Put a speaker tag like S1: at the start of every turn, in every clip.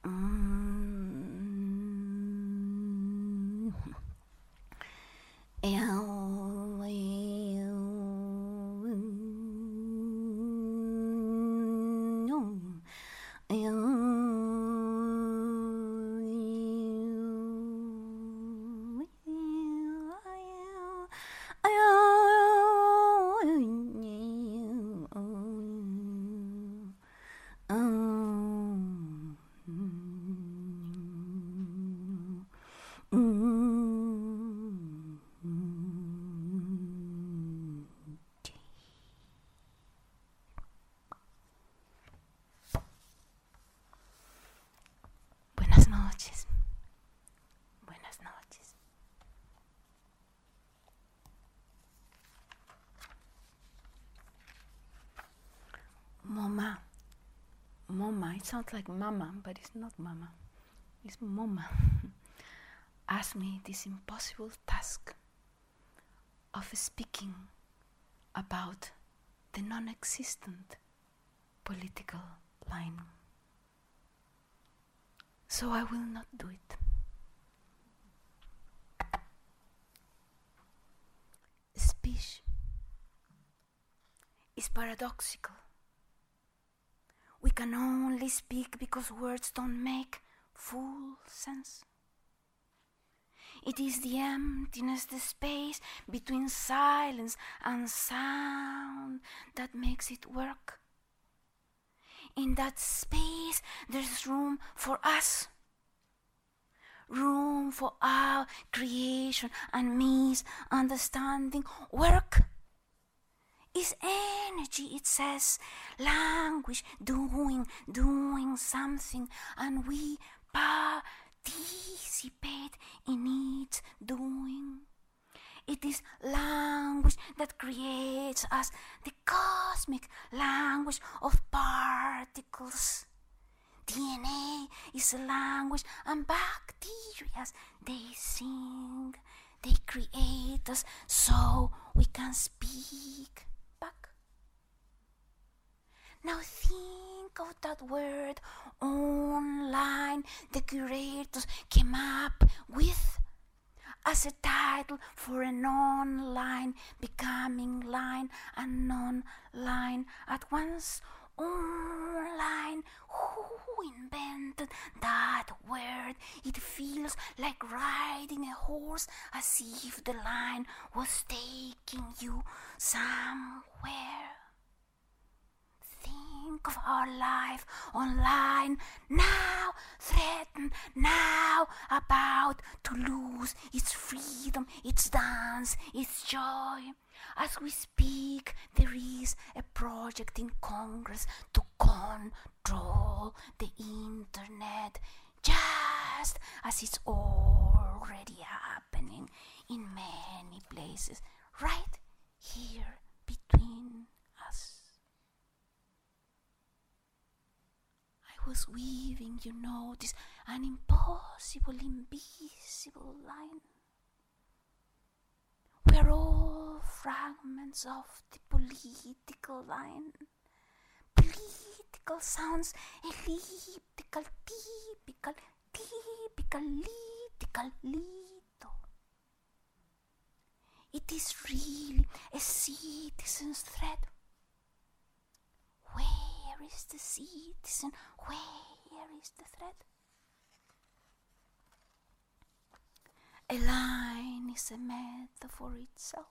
S1: Buenas noches. Buenas noches. Mama. Mama. It sounds like mama, but it's not mama. It's mama. Asked me this impossible task of speaking about the non-existent political line. So I will not do it. Speech is paradoxical. We can only speak because words don't make full sense. It is the emptiness, the space between silence and sound that makes it work. In that space, there's room for us. Room for our creation and misunderstanding. Work is energy, it says. Language, doing something. And we participate in its doing. It is language that creates us, the cosmic language of particles. DNA is a language, and bacteria, they sing, they create us so we can speak back. Now think of that word, online, the curators came up with as a title for an online, becoming line and non-line at once. Online, who invented that word? It feels like riding a horse, as if the line was taking you somewhere. Think of our life online, now threatened, now about to lose its freedom, its dance, its joy. As we speak, there is a project in Congress to control the internet, just as it's already happening in many places, right here between us. I was weaving, this an impossible, invisible line. We're all fragments of the political line. Political sounds elliptical, typical, lito. It is really a citizen's thread. Where is the citizen? Where is the thread? A line is a metaphor itself.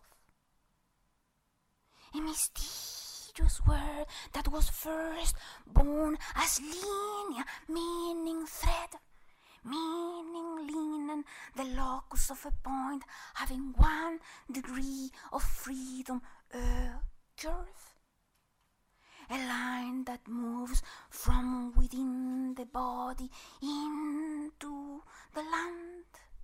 S1: A mysterious word that was first born as linea, meaning thread, meaning linen, the locus of a point having 1 degree of freedom, curve. A line that moves from within the body into the land.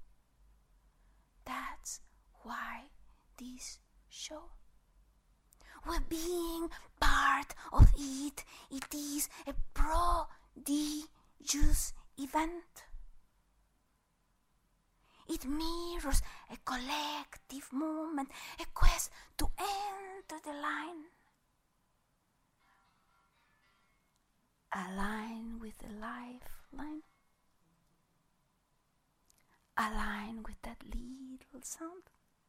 S1: That's why this show. We're being part of it. It is a prodigious event. It mirrors a collective movement, a quest to enter the line. A line with a lifeline. a line with that little sound.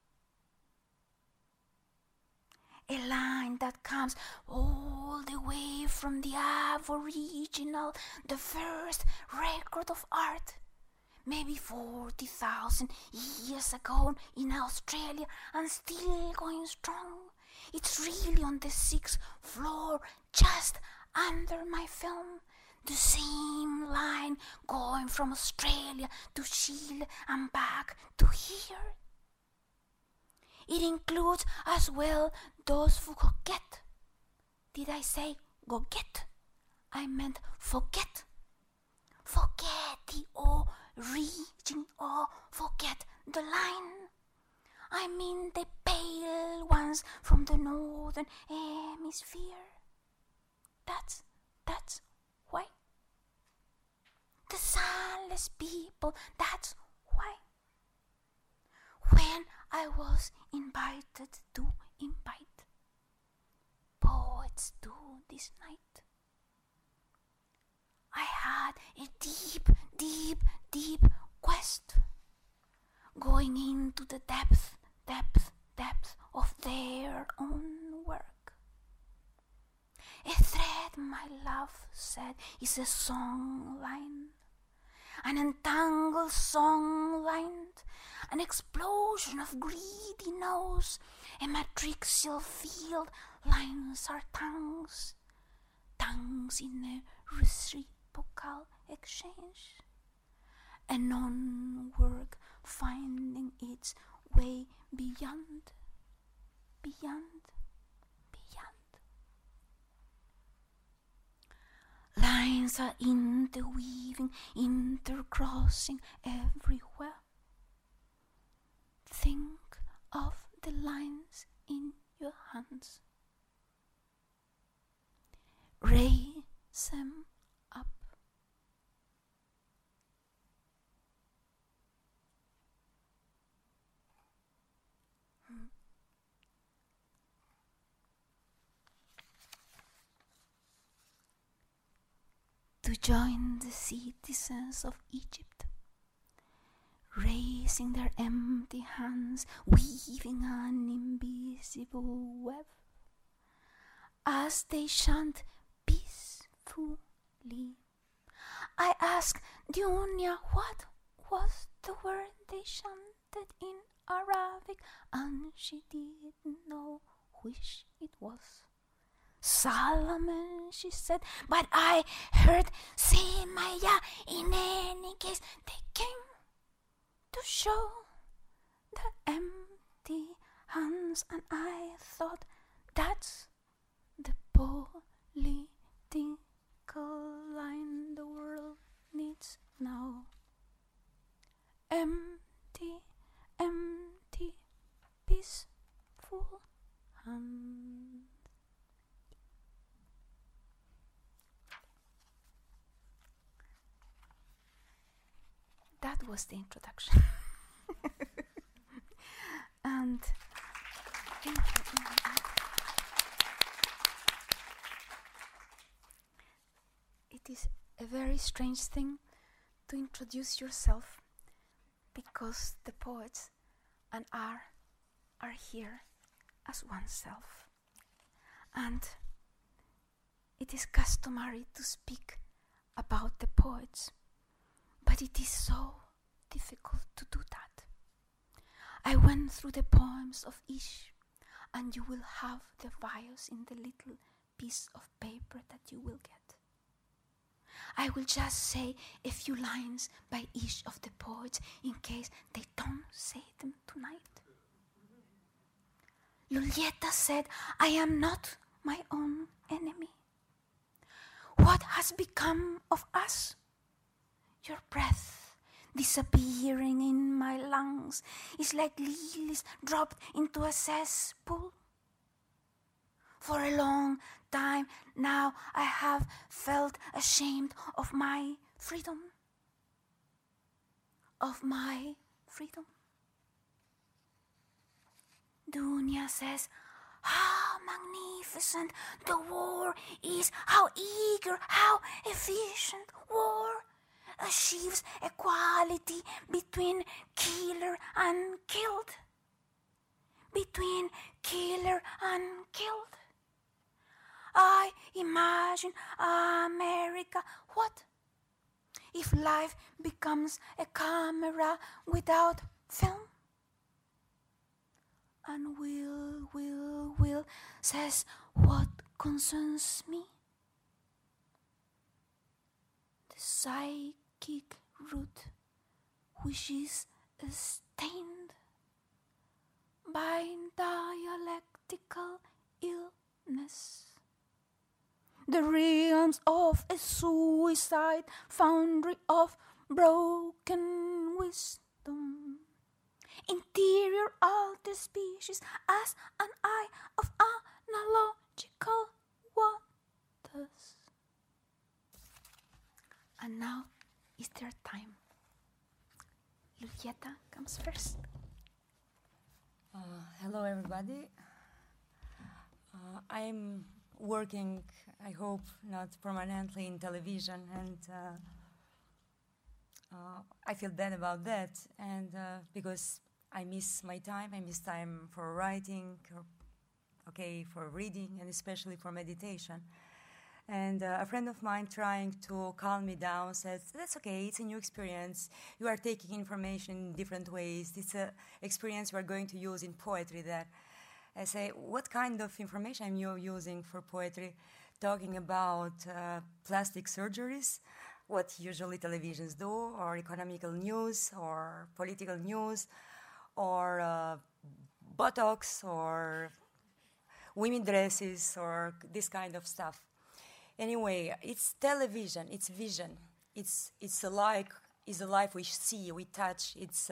S1: A line that comes all the way from the Aboriginal, the first record of art, maybe 40,000 years ago in Australia, and still going strong. It's really on the 6th floor, just under my film. The same line going from Australia to Chile and back to here. It includes as well those who forget. Did I say go get? I meant forget. Forget the origin or forget the line. I mean the pale ones from the northern hemisphere. That's why. The sunless people, that's why. When I was invited to invite poets to this night, I had a deep quest, going into the depth of their own work. A thread, my love said, is a song line, an entangled song line, an explosion of greedy nose, a matrixal field. Lines are tongues in a reciprocal exchange, a non-work finding its way beyond. Lines are interweaving, intercrossing everywhere. Think of the lines in your hands. Raise them up. To join the citizens of Egypt, raising their empty hands, weaving an invisible web, as they chant peacefully. I asked Dunya what was the word they chanted in Arabic, and she didn't know which it was. Solomon, she said, but I heard Semaya. In any case, they came to show the empty hands, and I thought that's the political line the world needs now. Empty, peaceful hands. That was the introduction. And it is a very strange thing to introduce yourself, because the poets and are here as oneself. And it is customary to speak about the poets, but it is so difficult to do that. I went through the poems of each, and you will have the bios in the little piece of paper that you will get. I will just say a few lines by each of the poets in case they don't say them tonight. Lulieta said, I am not my own enemy. What has become of us? Your breath disappearing in my lungs is like lilies dropped into a cesspool. For a long time now I have felt ashamed of my freedom. Dunya says, how magnificent the war is, how eager, how efficient war. achieves equality between killer and killed. Between killer and killed. I imagine America. What if life becomes a camera without film? And Will says what concerns me. The psychic root which is stained by dialectical illness. The realms of a suicide foundry of broken wisdom. Interior alter species as an eye of analogical waters. And now is their time. Lucieta comes first.
S2: Hello, everybody. I'm working, I hope, not permanently in television, and I feel bad about that, and because I miss my time. I miss time for writing, for reading, and especially for meditation. And a friend of mine trying to calm me down says, that's okay, it's a new experience. You are taking information in different ways. It's an experience we're going to use in poetry there. I say, what kind of information am you using for poetry? Talking about plastic surgeries, what usually televisions do, or economical news, or political news, or Botox, or women dresses, or this kind of stuff. Anyway, it's television, it's vision, it's a life we see, we touch. It's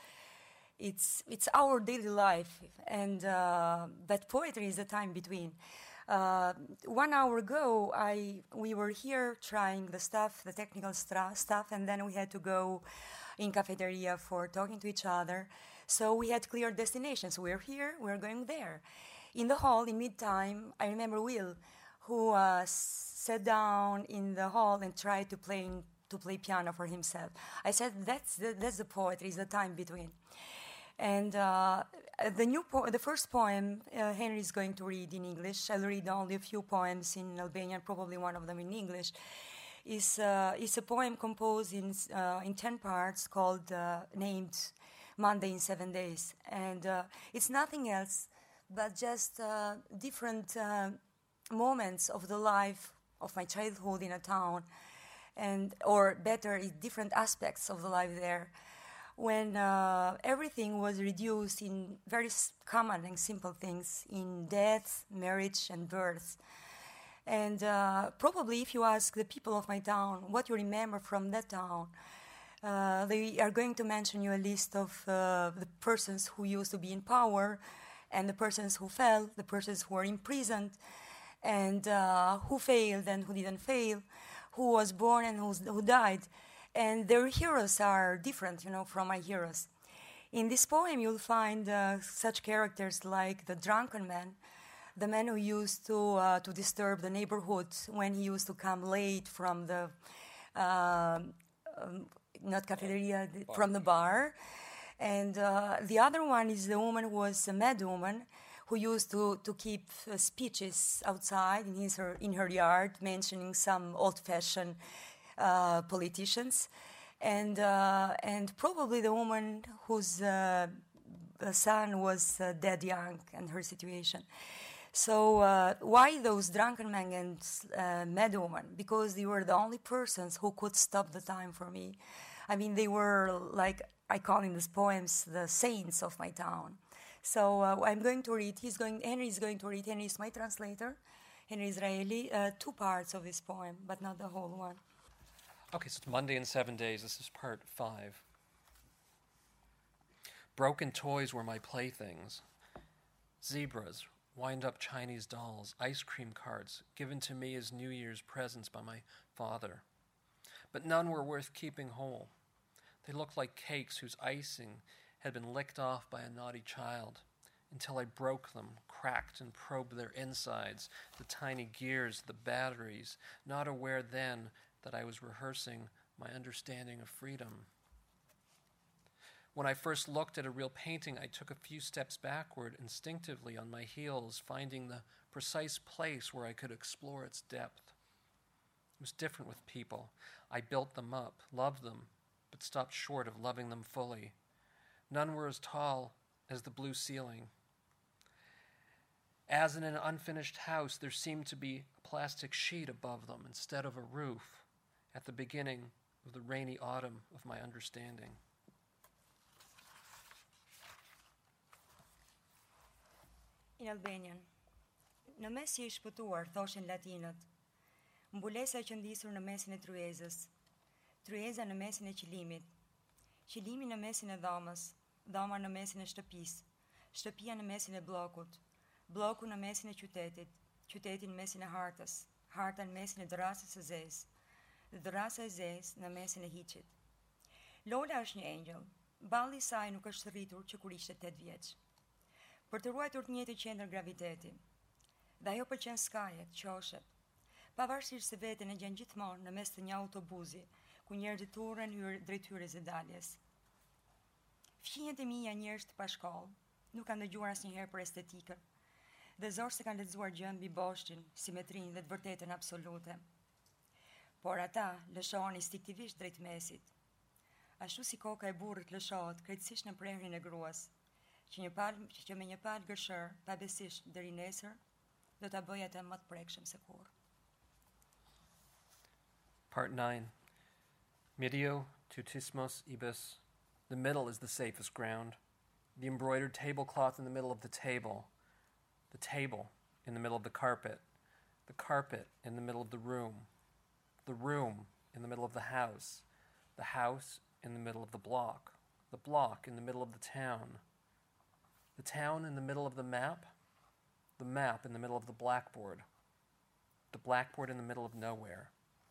S2: our daily life, and but poetry is the time between. 1 hour ago, we were here trying the technical stuff, and then we had to go in cafeteria for talking to each other. So we had clear destinations. We're here, we're going there. In the hall, in mid-time, I remember Will, who sat down in the hall and tried to play piano for himself. I said, that's the poetry, is the time between. And the first poem Henry is going to read in English. I'll read only a few poems in Albanian, probably one of them in English. It's a poem composed in 10 parts called named Monday in 7 Days. And it's nothing else but just different moments of the life of my childhood in a town, or better, different aspects of the life there, when everything was reduced in very common and simple things, in death, marriage, and birth. And probably if you ask the people of my town what you remember from that town, they are going to mention you a list of the persons who used to be in power, and the persons who fell, the persons who were imprisoned, and who failed and who didn't fail, who was born and who died. And their heroes are different, from my heroes. In this poem, you'll find such characters like the drunken man, the man who used to disturb the neighborhood when he used to come late from the, not cafeteria, from the bar. And the other one is the woman who was a mad woman, who used to keep speeches outside in her yard, mentioning some old-fashioned politicians, and probably the woman whose son was dead young, and her situation. So why those drunken men and mad woman? Because they were the only persons who could stop the time for me. I mean, they were, like I call in these poems, the saints of my town. So I'm going to read, Henry is going to read, Henry is my translator, Henry Israeli, 2 parts of this poem, but not the whole one.
S3: Okay, so it's Monday in 7 Days, this is part 5. Broken toys were my playthings. Zebras, wind-up Chinese dolls, ice cream carts, given to me as New Year's presents by my father. But none were worth keeping whole. They looked like cakes whose icing had been licked off by a naughty child, until I broke them, cracked and probed their insides, the tiny gears, the batteries, not aware then that I was rehearsing my understanding of freedom. When I first looked at a real painting, I took a few steps backward instinctively on my heels, finding the precise place where I could explore its depth. It was different with people. I built them up, loved them, but stopped short of loving them fully. None were as tall as the blue ceiling. As in an unfinished house, there seemed to be a plastic sheet above them instead of a roof at the beginning of the rainy autumn of my understanding.
S2: In Albanian, në mes që i shpëtuar, thoshin latinët, mbulesa që ndisur në mesin e tryezës, tryeza në mesin e qilimit, qilimi në mesin e dhamës, dhama në mesin e shtëpisë, shtëpia në mesin e bllokut, bloku në mesin e qytetit, qyteti në mesin e hartës, harta në mesin e dërrasës së zezë, dhe dërrasa e zezë në mesin e hiqit. Lola është një engjëll, balli i saj nuk është rritur që kur ishte 8 vjeç. Për të ruajtur të njëjtën qendër graviteti. Dhe ajo pëlqen skajet, qoshet. Pavarësisht se veten e gjen gjithmonë në mes të një autobusi, ku njerëzit urren drejt hyrjes së daljes. Fqinjet e mia njerëz të pashkoll, nuk kanë dëgjuar asnjëherë për estetikën. Dhe zor se kanë lexuar gjë mbi boshtin, simetrinë dhe të vërtetën absolute. Por ata lëshohen instinktivisht drejt mesit. Ashtu si koka e burrit lëshohet krejtësisht në prerjen e gruas, që me një palë gërshër, pabesisht deri nesër, do ta bëj atë më të prekshëm se kurrë.
S3: Part 9. Medio tutismos ibis. The middle is the safest ground. The embroidered tablecloth in the middle of the table in the middle of the carpet in the middle of the room in the middle of the house in the middle of the block in the middle of the town in the middle of the map in the middle of the blackboard in the middle of nowhere.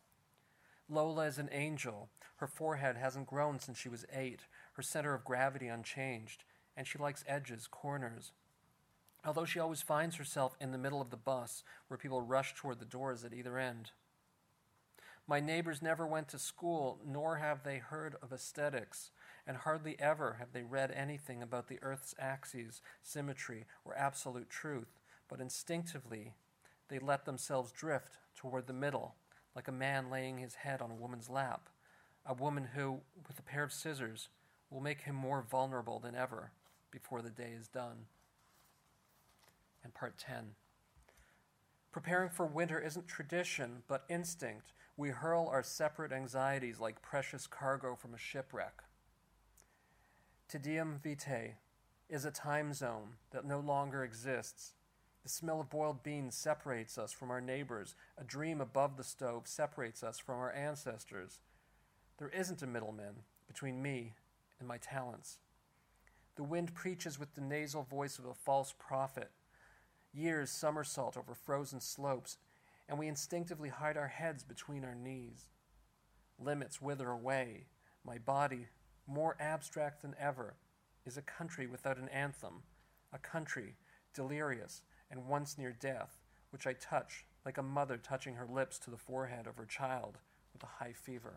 S3: Lola is an angel. Her forehead hasn't grown since she was 8, her center of gravity unchanged, and she likes edges, corners. Although she always finds herself in the middle of the bus, where people rush toward the doors at either end. My neighbors never went to school, nor have they heard of aesthetics, and hardly ever have they read anything about the Earth's axes, symmetry, or absolute truth, but instinctively they let themselves drift toward the middle, like a man laying his head on a woman's lap, a woman who, with a pair of scissors, will make him more vulnerable than ever before the day is done. And Part 10. Preparing for winter isn't tradition, but instinct. We hurl our separate anxieties like precious cargo from a shipwreck. Te Deum Vitae is a time zone that no longer exists. The smell of boiled beans separates us from our neighbors. A dream above the stove separates us from our ancestors. There isn't a middleman between me and my talents. The wind preaches with the nasal voice of a false prophet. Years somersault over frozen slopes, and we instinctively hide our heads between our knees. Limits wither away. My body, more abstract than ever, is a country without an anthem, a country delirious and once near death, which I touch like a mother touching her lips to the forehead of her child with a high fever.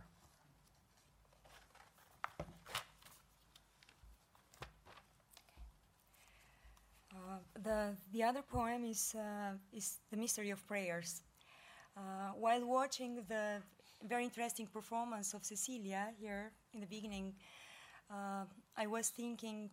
S2: The other poem is The Mystery of Prayers. While watching the very interesting performance of Cecilia here in the beginning, I was thinking,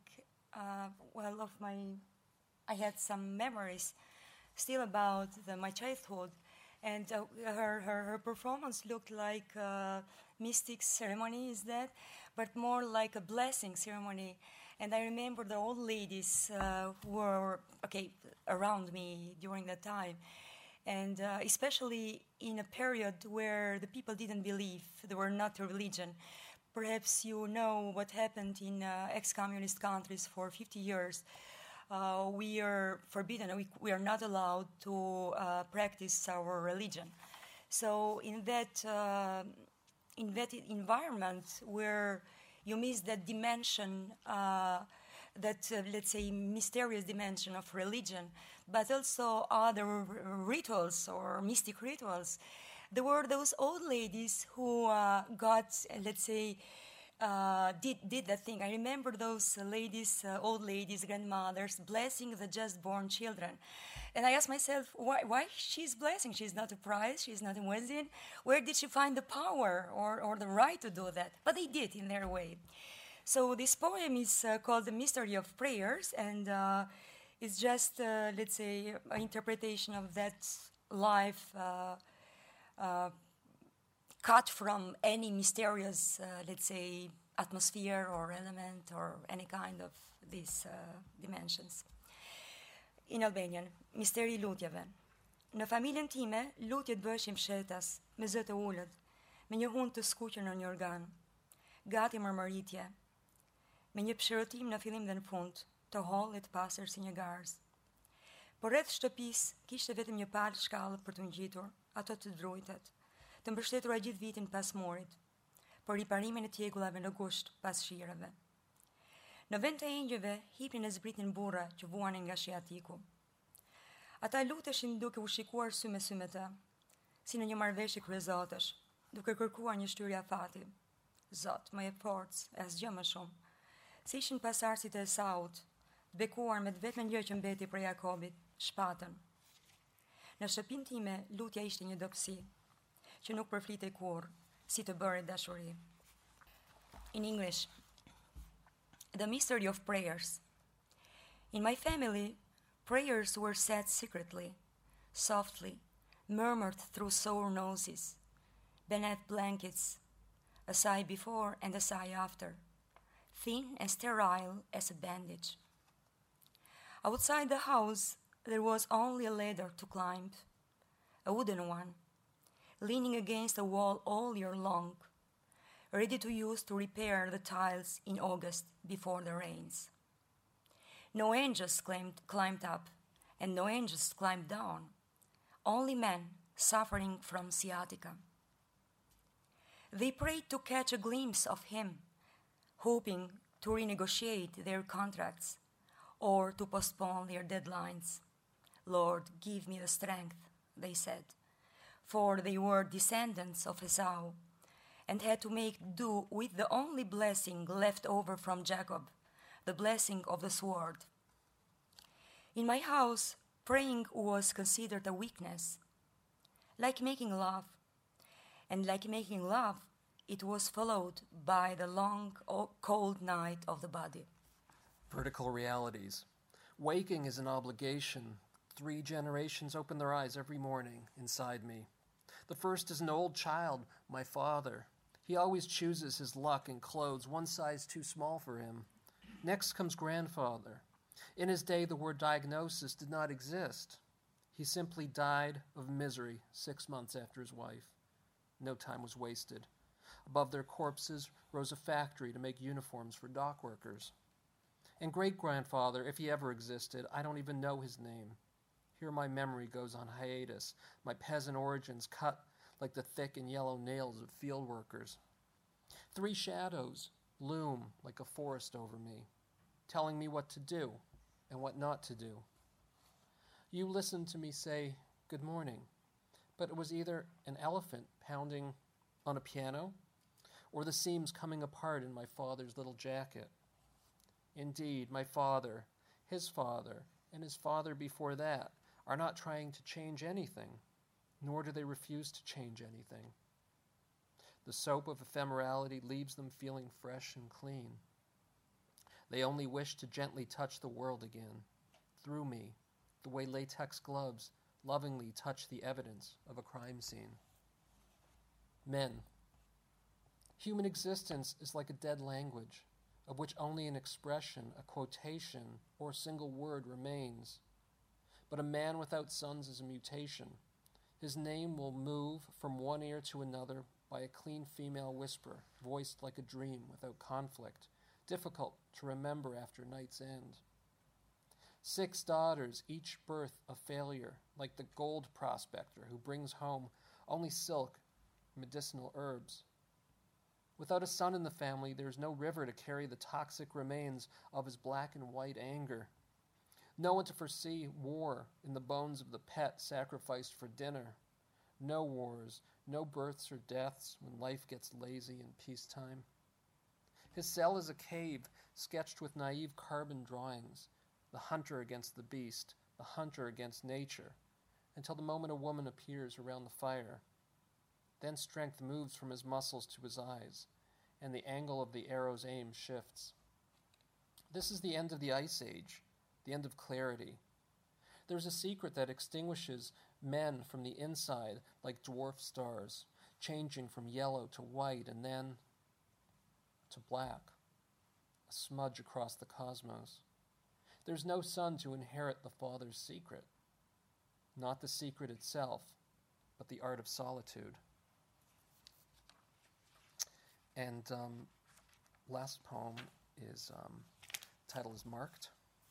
S2: I had some memories still about my childhood, and her performance looked like a mystic ceremony, is that, but more like a blessing ceremony. And I remember the old ladies were around me during that time, and especially in a period where the people didn't believe, they were not a religion. Perhaps you know what happened in ex-communist countries for 50 years. We are forbidden, we are not allowed to practice our religion. So in that environment where you miss that dimension, let's say, mysterious dimension of religion, but also other rituals or mystic rituals There were those old ladies who did that thing. I remember those ladies, old ladies, grandmothers, blessing the just born children. And I asked myself, why she's blessing? She's not a priest, she's not a muezzin. Where did she find the power or the right to do that? But they did in their way. So this poem is called The Mystery of Prayers, and it's just, an interpretation of that life cut from any mysterious, atmosphere or element or any kind of these dimensions. In Albanian, misteri lutjeve. Në familjen time, lutjet bëshim fshetas, me zë të ullët, me një hund të skuqër në një organ, gati mërmëritje, me një pëshërëtim në fillim dhe në fund, të hollit pasër si një garzë. Por rreth shtëpis, kishte vetëm një palë shkallë për të ngjitur, ato të drujtet, të mbështetura gjithë vitin pas morit, për riparimin e tjegullave në gusht pas shireve. Në vend të engjëve, hipnin e zbritin burra që vuanin nga shiatiku. Ata luteshin duke u shikuar sy me të, si në një marrëveshje kryezatësh, duke kërkuar një shtyrje afati. Zot, më jep forcë, e asgjë më shumë. Si ishin pasardhësit e Esaut, të bekuar me të vetmen gjë që mbeti për Jakobit, shpatën. Në shtëpinë time, lutja ishte një dobësi, që nuk përflitej kurrë, si të bëre dashuri. In English, The Mystery of Prayers. In my family, prayers were said secretly, softly, murmured through sore noses, beneath blankets, a sigh before and a sigh after, thin and sterile as a bandage. Outside the house, there was only a ladder to climb, a wooden one, leaning against a wall all year long, ready to use to repair the tiles in August before the rains. No angels climbed up, and no angels climbed down, only men suffering from sciatica. They prayed to catch a glimpse of him, hoping to renegotiate their contracts or to postpone their deadlines. Lord, give me the strength, they said, for they were descendants of Esau and had to make do with the only blessing left over from Jacob, the blessing of the sword. In my house, praying was considered a weakness, like making love. And like making love, it was followed by the long, cold night of the body.
S3: Vertical realities. Waking is an obligation. 3 generations open their eyes every morning inside me. The first is an old child, my father. He always chooses his luck in clothes, one size too small for him. Next comes grandfather. In his day, the word diagnosis did not exist. He simply died of misery 6 months after his wife. No time was wasted. Above their corpses rose a factory to make uniforms for dock workers. And great-grandfather, if he ever existed, I don't even know his name. Here my memory goes on hiatus, my peasant origins cut like the thick and yellow nails of field workers. 3 shadows loom like a forest over me, telling me what to do and what not to do. You listened to me say, "Good morning," but it was either an elephant pounding on a piano or the seams coming apart in my father's little jacket. Indeed, my father, his father, and his father before that are not trying to change anything, nor do they refuse to change anything. The soap of ephemerality leaves them feeling fresh and clean. They only wish to gently touch the world again, through me, the way latex gloves lovingly touch the evidence of a crime scene. Men. Human existence is like a dead language, of which only an expression, a quotation, or a single word remains. But a man without sons is a mutation. His name will move from one ear to another by a clean female whisper, voiced like a dream without conflict, difficult to remember after night's end. 6 daughters, each birth a failure, like the gold prospector who brings home only silk, medicinal herbs. Without a son in the family, there is no river to carry the toxic remains of his black and white anger. No one to foresee war in the bones of the pet sacrificed for dinner, no wars, no births or deaths when life gets lazy in peacetime. His cell is a cave sketched with naive carbon drawings, the hunter against the beast, the hunter against nature, until the moment a woman appears around the fire. Then strength moves from his muscles to his eyes, and the angle of the arrow's aim shifts. This is the end of the Ice Age, the end of clarity. There's a secret that extinguishes men from the inside like dwarf stars, changing from yellow to white and then to black, a smudge across the cosmos. There's no son to inherit the father's secret, not the secret itself, but the art of solitude. And last poem is, title is Marked.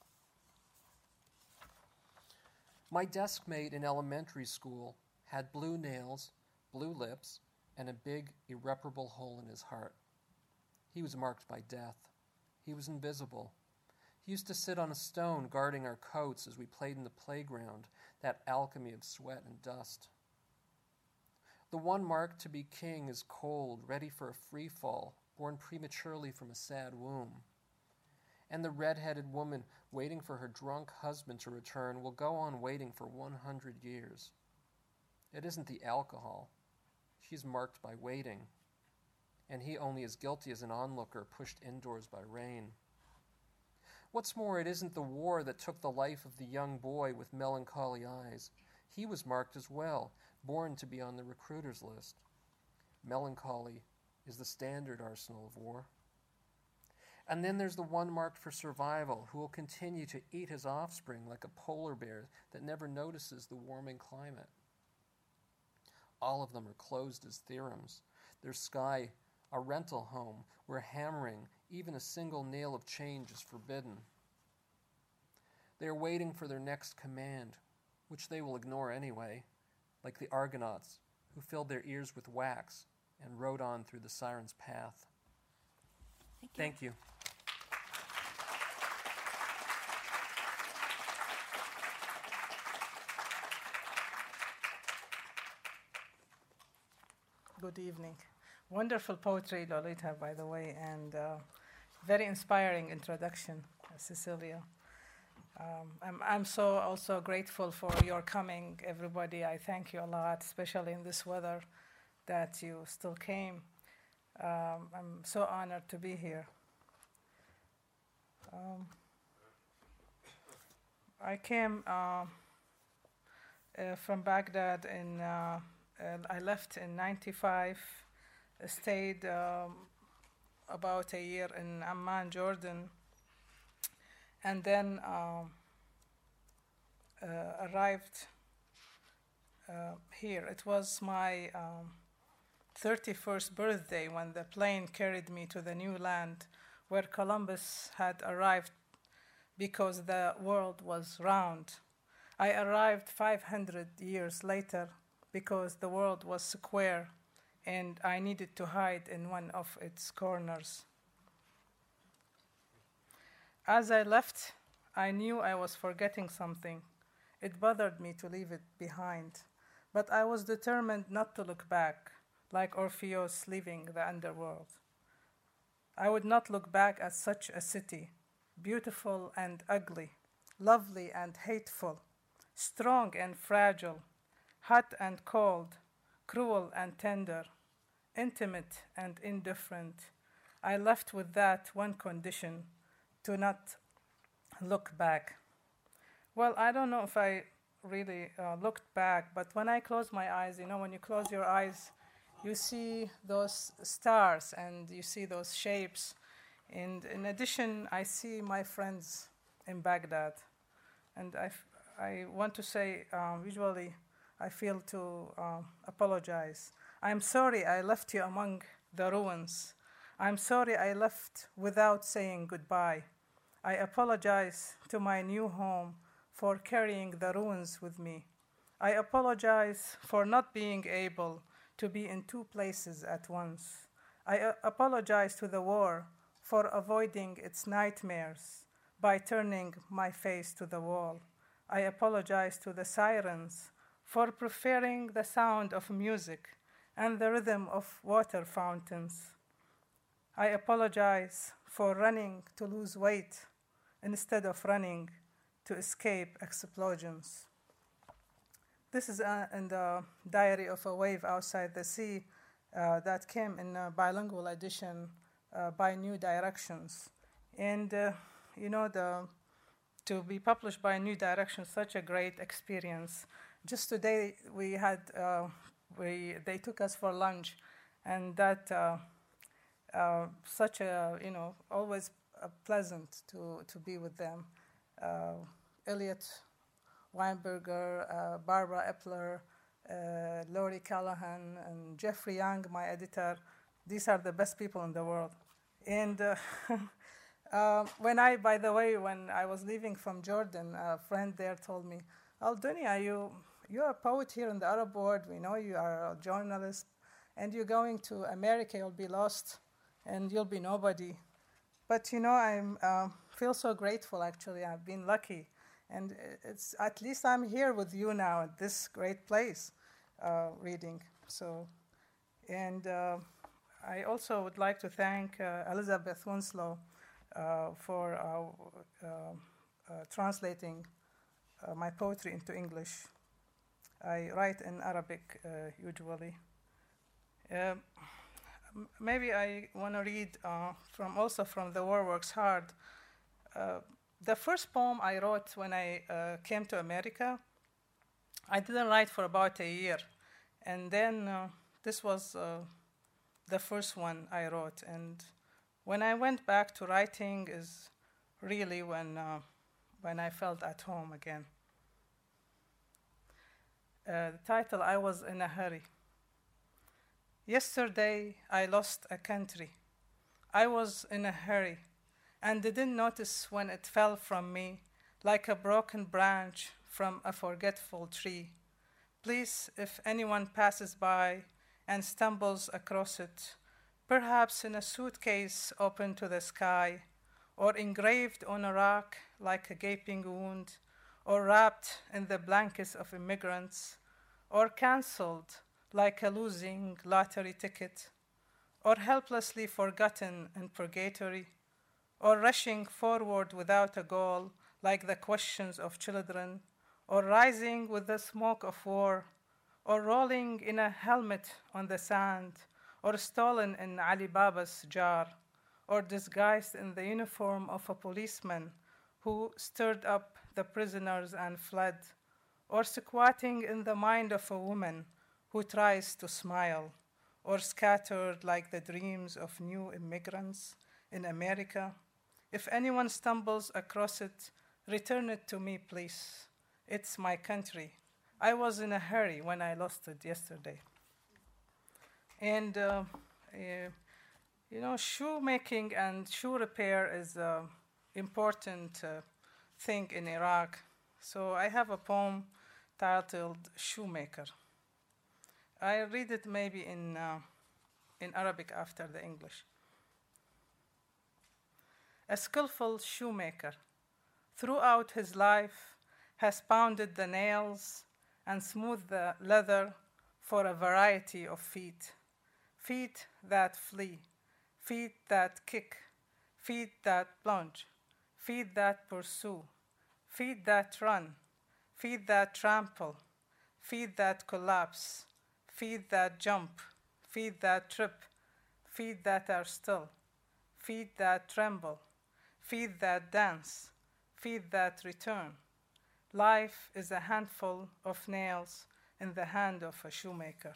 S3: My desk mate in elementary school had blue nails, blue lips, and a big, irreparable hole in his heart. He was marked by death. He was invisible. He used to sit on a stone guarding our coats as we played in the playground, that alchemy of sweat and dust. The one marked to be king is cold, ready for a free fall, born prematurely from a sad womb. And the red-headed woman waiting for her drunk husband to return will go on waiting for 100 years. It isn't the alcohol. She's marked by waiting, and he only as guilty as an onlooker pushed indoors by rain. What's more, it isn't the war that took the life of the young boy with melancholy eyes. He was marked as well, born to be on the recruiter's list. Melancholy is the standard arsenal of war. And then there's the one marked for survival, who will continue to eat his offspring like a polar bear that never notices the warming climate. All of them are closed as theorems. Their sky, a rental home where hammering, even a single nail of change, is forbidden. They are waiting for their next command, which they will ignore anyway, like the Argonauts who filled their ears with wax and rode on through the siren's path. Thank you.
S4: Good evening. Wonderful poetry, Lolita, by the way, and very inspiring introduction, Cecilia. I'm so also grateful for your coming, everybody. I thank you a lot, especially in this weather, that you still came. I'm so honored to be here. I came from Baghdad I left in 95, stayed about a year in Amman, Jordan, and then arrived here. It was my 31st birthday when the plane carried me to the new land where Columbus had arrived because the world was round. I arrived 500 years later because the world was square and I needed to hide in one of its corners. As I left, I knew I was forgetting something. It bothered me to leave it behind, but I was determined not to look back, like Orpheus leaving the underworld. I would not look back at such a city, beautiful and ugly, lovely and hateful, strong and fragile, hot and cold, cruel and tender, intimate and indifferent. I left with that one condition, to not look back. Well, I don't know if I really looked back, but when I closed my eyes, when you close your eyes, you see those stars and you see those shapes. And in addition, I see my friends in Baghdad. And I want to say, usually, I feel to apologize. I'm sorry I left you among the ruins. I'm sorry I left without saying goodbye. I apologize to my new home for carrying the ruins with me. I apologize for not being able to be in two places at once. I apologize to the war for avoiding its nightmares by turning my face to the wall. I apologize to the sirens for preferring the sound of music and the rhythm of water fountains. I apologize for running to lose weight instead of running to escape explosions. This is in the Diary of a Wave Outside the Sea that came in a bilingual edition by New Directions. And, to be published by New Directions, such a great experience. Just today, they took us for lunch, and that such a, always pleasant to be with them. Elliot Weinberger, Barbara Epler, Laurie Callahan, and Jeffrey Young, my editor. These are the best people in the world. And when I was leaving from Jordan, a friend there told me, Dunya, you're a poet here in the Arab world. We know you are a journalist, and you're going to America. You'll be lost, and you'll be nobody. But I feel so grateful. Actually, I've been lucky, and it's at least I'm here with you now at this great place, reading. So, and I also would like to thank Elizabeth Winslow for translating my poetry into English. I write in Arabic usually. Maybe I want to read from The War Works Hard. The first poem I wrote when I came to America, I didn't write for about a year. And then this was the first one I wrote. And when I went back to writing is really when I felt at home again. The title, I Was in a Hurry. Yesterday, I lost a country. I was in a hurry and didn't notice when it fell from me like a broken branch from a forgetful tree. Please, if anyone passes by and stumbles across it, perhaps in a suitcase open to the sky, or engraved on a rock like a gaping wound, or wrapped in the blankets of immigrants, or cancelled like a losing lottery ticket, or helplessly forgotten in purgatory, or rushing forward without a goal like the questions of children, or rising with the smoke of war, or rolling in a helmet on the sand, or stolen in Ali Baba's jar, or disguised in the uniform of a policeman who stirred up the prisoners and fled, or squatting in the mind of a woman who tries to smile, or scattered like the dreams of new immigrants in America. If anyone stumbles across it, return it to me, please. It's my country. I was in a hurry when I lost it yesterday. And, shoemaking and shoe repair is an important thing in Iraq. So I have a poem titled Shoemaker. I read it maybe in Arabic after the English. A skillful shoemaker, throughout his life, has pounded the nails and smoothed the leather for a variety of feet. Feet that flee, feet that kick, feet that plunge, feet that pursue, feet that run, feet that trample, feet that collapse, feet that jump, feet that trip, feet that are still, feet that tremble, feet that dance, feet that return. Life is a handful of nails in the hand of a shoemaker.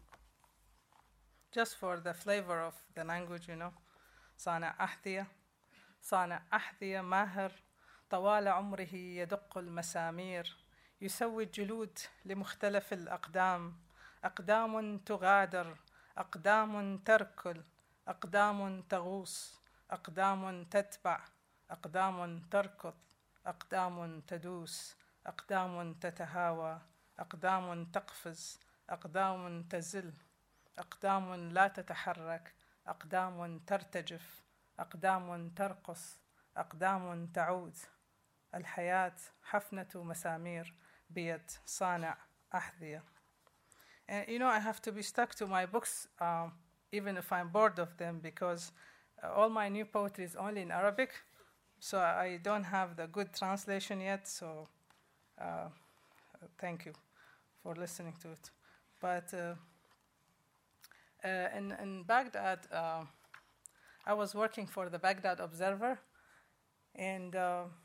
S4: Just for the flavor of the language, صانع أحذية صانع أحذية ماهر طوال عمره يدق المسامير يسوي الجلود لمختلف الأقدام أقدام تغادر أقدام تركل أقدام تغوص أقدام تتبع أقدام تركض أقدام تدوس أقدام تتهاوى أقدام تقفز أقدام تزل أقدام لا تتحرك أقدام ترتجف أقدام ترقص أقدام تعود الحياة حفنة مسامير بيد صانع أحذية. And I have to be stuck to my books even if I'm bored of them, because all my new poetry is only in Arabic, so I don't have the good translation yet, so thank you for listening to it. But in Baghdad, I was working for the Baghdad Observer, and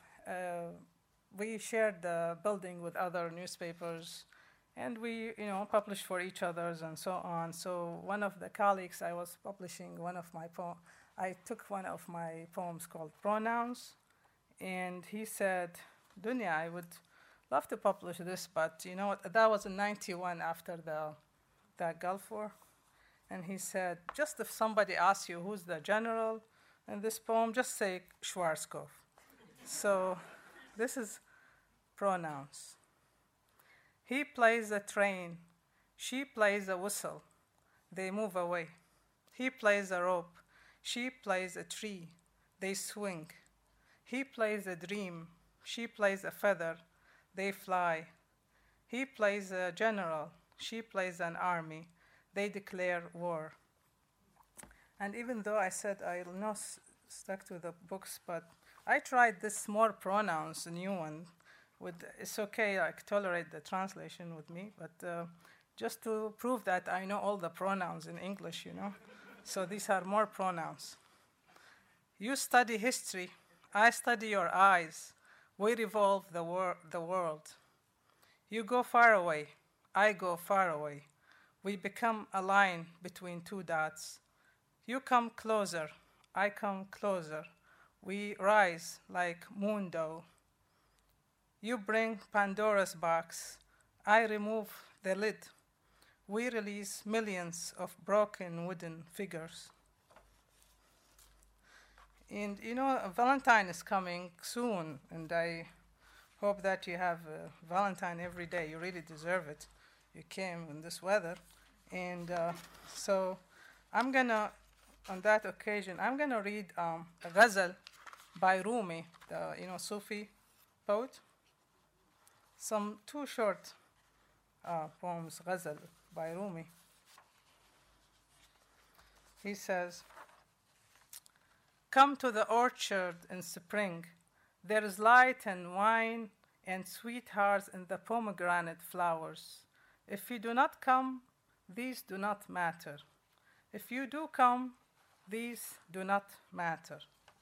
S4: we shared the building with other newspapers, and we, published for each others and so on. So one of the colleagues, I was publishing one of my poems. I took one of my poems called Pronouns, and he said, Dunya, I would love to publish this, but you know what? That was in 91 after the Gulf War. And he said, just if somebody asks you who's the general in this poem, just say Schwarzkopf. So this is Pronouns. He plays a train, she plays a whistle, they move away. He plays a rope, she plays a tree, they swing. He plays a dream, she plays a feather, they fly. He plays a general, she plays an army, they declare war. And even though I said I'll not stuck to the books, but I tried this more pronouns, a new one. It's okay, I tolerate the translation with me, but just to prove that I know all the pronouns in English, So these are more pronouns. You study history, I study your eyes. We revolve the world. You go far away, I go far away. We become a line between two dots. You come closer, I come closer. We rise like moon dough. You bring Pandora's box, I remove the lid. We release millions of broken wooden figures. And Valentine is coming soon, and I hope that you have Valentine every day. You really deserve it. You came in this weather. And so I'm gonna, on that occasion, I'm gonna read a ghazal by Rumi, the Sufi poet. Some two short poems, ghazal by Rumi. He says, come to the orchard in spring. There is light and wine and sweethearts in the pomegranate flowers. If you do not come, these do not matter. If you do come, these do not matter.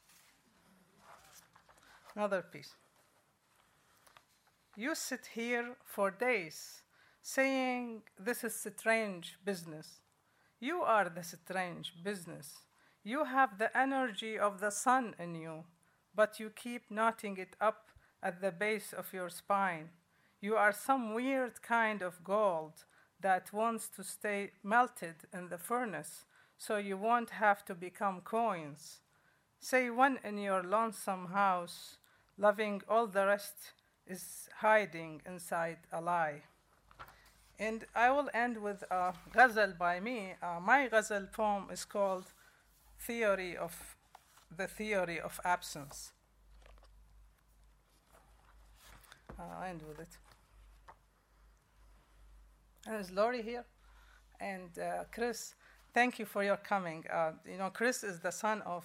S4: Another piece. You sit here for days saying this is strange business. You are the strange business. You have the energy of the sun in you, but you keep knotting it up at the base of your spine. You are some weird kind of gold that wants to stay melted in the furnace so you won't have to become coins. Say one in your lonesome house, loving all the rest is hiding inside a lie. And I will end with a ghazal by me. My ghazal poem is called The Theory of Absence. I'll end with it. And is Laurie here? And Chris, thank you for your coming. Chris is the son of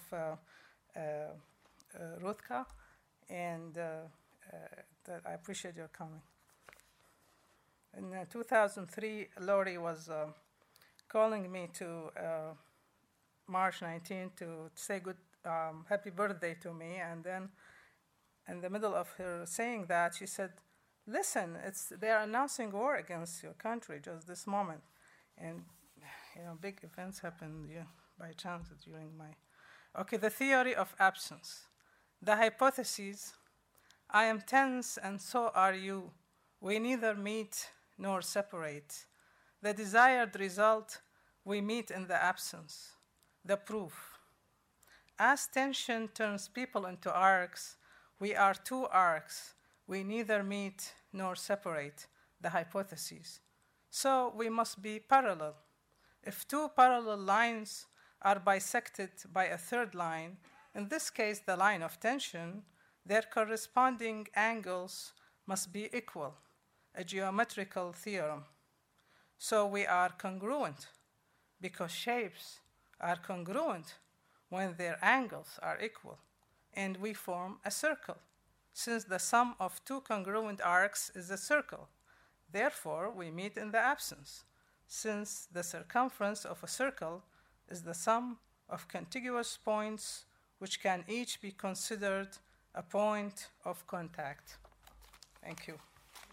S4: Ruthka, and I appreciate your coming. In 2003, Laurie was calling me to March 19th to say happy birthday to me, and then in the middle of her saying that, she said, listen, they are announcing war against your country just this moment. And, big events happened by chance during the theory of absence. The hypothesis, I am tense and so are you. We neither meet nor separate. The desired result, we meet in the absence. The proof. As tension turns people into arcs, we are two arcs. We neither meet nor separate, the hypothesis. So we must be parallel. If two parallel lines are bisected by a third line, in this case the line of tension, their corresponding angles must be equal. a geometrical theorem. So we are congruent because shapes are congruent when their angles are equal, and we form a circle, since the sum of two congruent arcs is a circle. Therefore, we meet in the absence, since the circumference of a circle is the sum of contiguous points which can each be considered a point of contact. Thank you.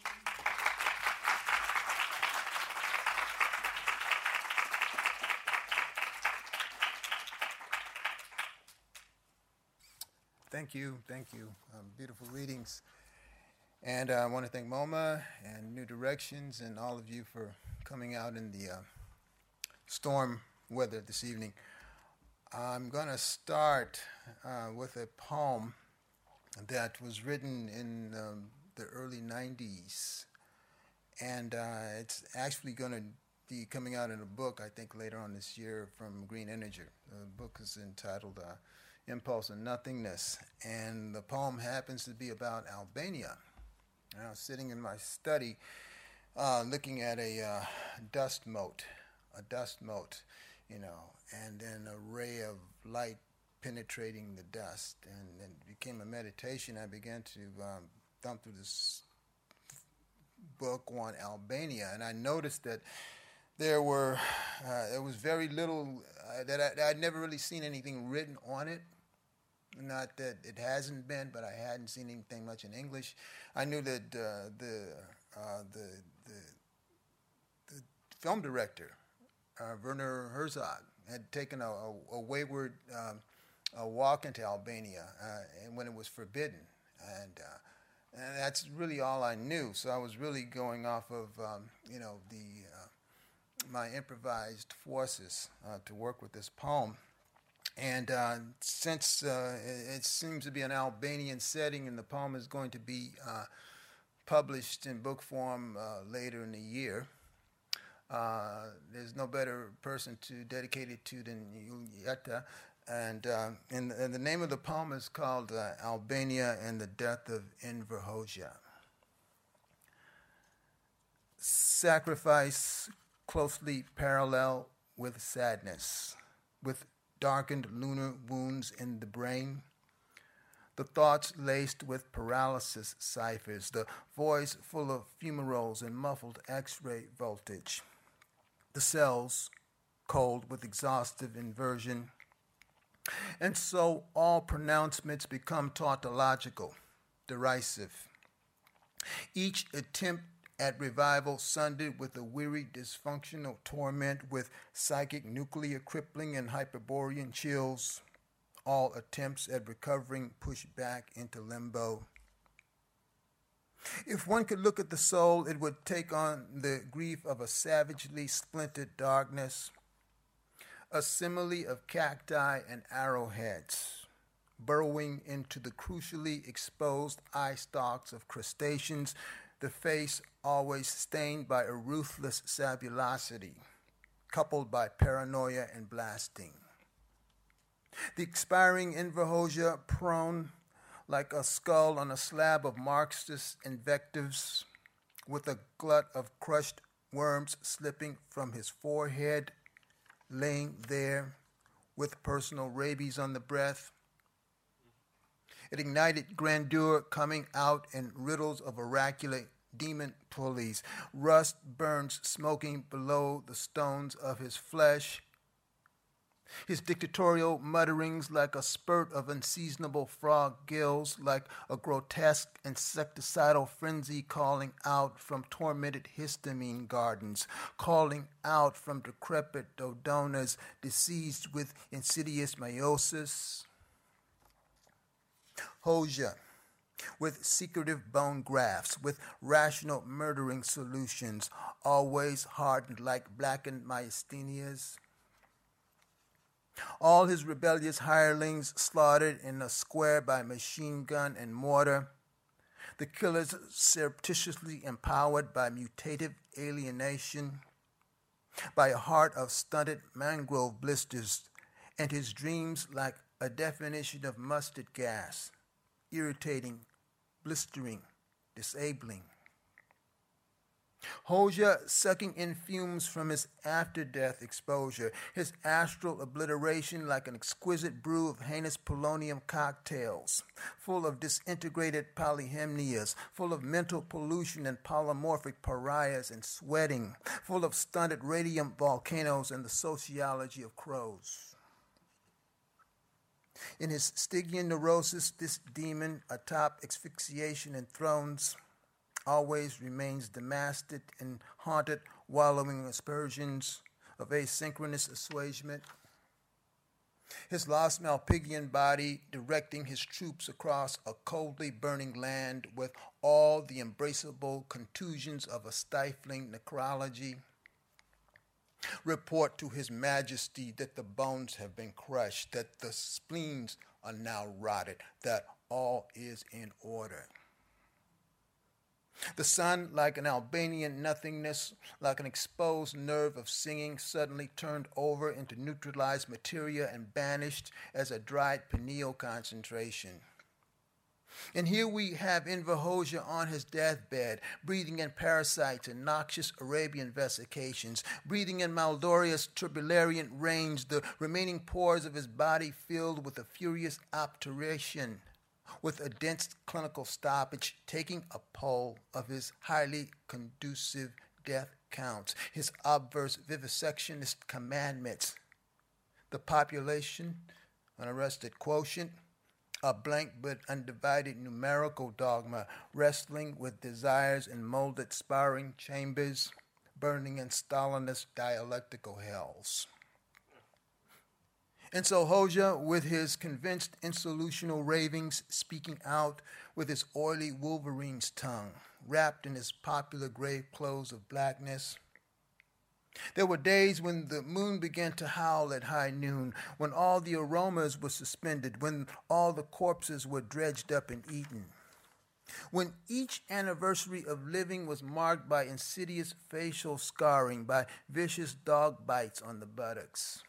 S5: Thank you. Beautiful readings. And I want to thank MoMA and New Directions and all of you for coming out in the storm weather this evening. I'm going to start with a poem that was written in the early 90s. And it's actually going to be coming out in a book, I think, later on this year from Green Energy. The book is entitled Impulse and Nothingness. And the poem happens to be about Albania. And I was sitting in my study looking at a dust mote, and an array of light penetrating the dust. And it became a meditation. I began to thumb through this book on Albania, and I noticed that there was very little, that I'd never really seen anything written on it. Not that it hasn't been, but I hadn't seen anything much in English. I knew that the film director, Werner Herzog, had taken a wayward walk into Albania and when it was forbidden. And that's really all I knew. So I was really going off of, my improvised forces to work with this poem. And since it seems to be an Albanian setting and the poem is going to be published in book form later in the year, there's no better person to dedicate it to than Julieta. And the name of the poem is called Albania and the Death of Enver Hoxha. Sacrifice closely parallel with sadness, with darkened lunar wounds in the brain, the thoughts laced with paralysis ciphers, the voice full of fumaroles and muffled X-ray voltage, the cells cold with exhaustive inversion. And so all pronouncements become tautological, derisive. Each attempt at revival sundered with a weary, dysfunctional torment, with psychic nuclear crippling and Hyperborean chills. All attempts at recovering pushed back into limbo. If one could look at the soul, it would take on the grief of a savagely splintered darkness, a simile of cacti and arrowheads, burrowing into the crucially exposed eye stalks of crustaceans, the face always stained by a ruthless sabulosity, coupled by paranoia and blasting. The expiring Enver Hoxha, prone like a skull on a slab of Marxist invectives, with a glut of crushed worms slipping from his forehead, laying there with personal rabies on the breath. It ignited grandeur coming out in riddles of oracular demon pulleys. Rust burns smoking below the stones of his flesh. His dictatorial mutterings like a spurt of unseasonable frog gills, like a grotesque insecticidal frenzy calling out from tormented histamine gardens, calling out from decrepit dodonas diseased with insidious meiosis. Hoxha, with secretive bone grafts, with rational murdering solutions, always hardened like blackened myasthenias. All his rebellious hirelings slaughtered in a square by machine gun and mortar. The killers surreptitiously empowered by mutative alienation, by a heart of stunted mangrove blisters, and his dreams like a definition of mustard gas, irritating, blistering, disabling. Hoja sucking in fumes from his after-death exposure, his astral obliteration like an exquisite brew of heinous polonium cocktails, full of disintegrated polyhymnias, full of mental pollution and polymorphic pariahs and sweating, full of stunted radium volcanoes and the sociology of crows. In his Stygian neurosis, this demon, atop asphyxiation and thrones, always remains damasced and haunted, wallowing aspersions of asynchronous assuagement. His lost Malpighian body directing his troops across a coldly burning land with all the embraceable contusions of a stifling necrology. Report to his majesty that the bones have been crushed, that the spleens are now rotted, that all is in order. The sun, like an Albanian nothingness, like an exposed nerve of singing, suddenly turned over into neutralized materia and banished as a dried pineal concentration. And here we have Enver Hoxha on his deathbed, breathing in parasites and noxious Arabian vesications, breathing in malodorous turbularian rains, the remaining pores of his body filled with a furious obturation, with a dense clinical stoppage, taking a poll of his highly conducive death counts, his obverse vivisectionist commandments. The population, an arrested quotient, a blank but undivided numerical dogma, wrestling with desires in molded sparring chambers, burning in Stalinist dialectical hells. And so Hoxha, with his convinced insolutional ravings, speaking out with his oily Wolverine's tongue, wrapped in his popular grave clothes of blackness. There were days when the moon began to howl at high noon, when all the aromas were suspended, when all the corpses were dredged up and eaten, when each anniversary of living was marked by insidious facial scarring, by vicious dog bites on the buttocks.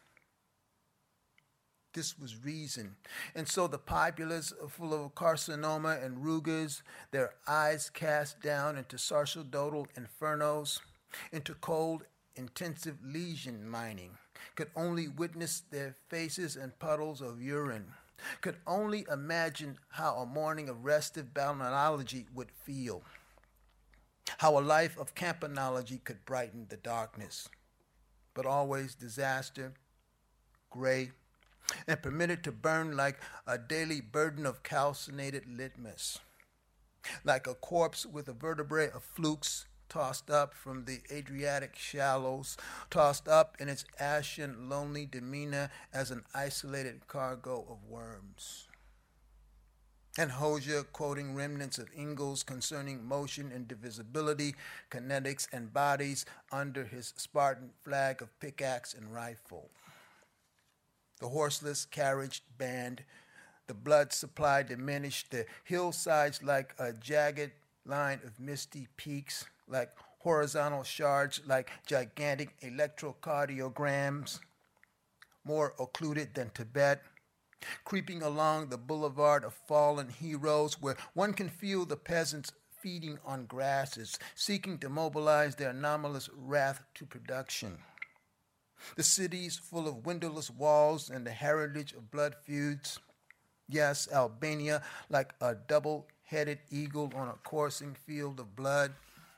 S5: This was reason. And so the populace, full of carcinoma and rugas, their eyes cast down into sacerdotal infernos, into cold, intensive lesion mining, could only witness their faces and puddles of urine, could only imagine how a morning of restive balneology would feel, how a life of campanology could brighten the darkness. But always disaster, gray, and permitted to burn like a daily burden of calcinated litmus, like a corpse with a vertebrae of flukes tossed up from the Adriatic shallows, tossed up in its ashen, lonely demeanor as an isolated cargo of worms. And Hoxha, quoting remnants of Engels concerning motion and divisibility, kinetics and bodies under his Spartan flag of pickaxe and rifle. The horseless carriage band, the blood supply diminished, the hillsides like a jagged line of misty peaks, like horizontal shards, like gigantic electrocardiograms, more occluded than Tibet, creeping along the boulevard of fallen heroes where one can feel the peasants feeding on grasses, seeking to mobilize their anomalous wrath to production. The cities full of windowless walls and the heritage of blood feuds. Yes, Albania, like a double-headed eagle on a coursing field of blood.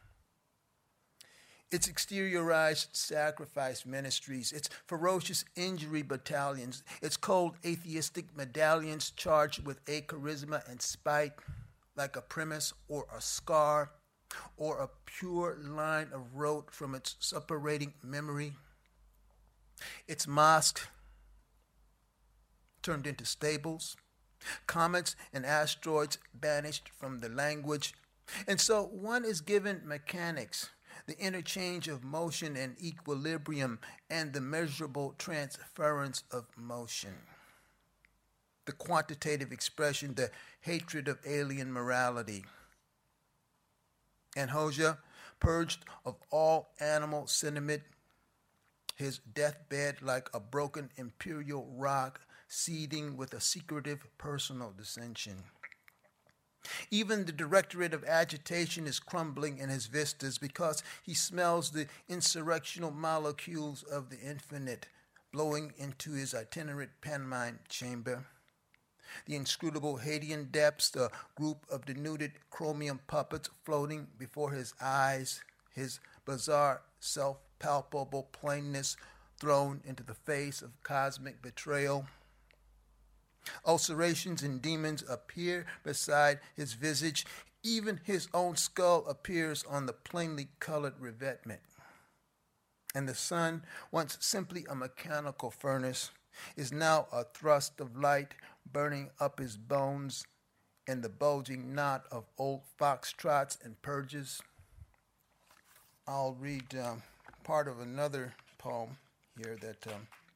S5: Its exteriorized sacrifice ministries, its ferocious injury battalions, its cold atheistic medallions charged with a charisma and spite, like a premise or a scar or a pure line of rote from its suppurating memory. Its mosque turned into stables, comets and asteroids banished from the language. And so one is given mechanics, the interchange of motion and equilibrium, and the measurable transference of motion. The quantitative expression, the hatred of alien morality. And Hoxha, purged of all animal sentiment, his deathbed like a broken imperial rock, seething with a secretive personal dissension. Even the Directorate of Agitation is crumbling in his vistas because he smells the insurrectional molecules of the infinite blowing into his itinerant pantomime chamber. The inscrutable Hadean depths, a group of denuded chromium puppets floating before his eyes, his bizarre self-palpable plainness thrown into the face of cosmic betrayal. Ulcerations and demons appear beside his visage. Even his own skull appears on the plainly colored revetment. And the sun, once simply a mechanical furnace, is now a thrust of light burning up his bones in the bulging knot of old foxtrots and purges. I'll read part of another poem here that...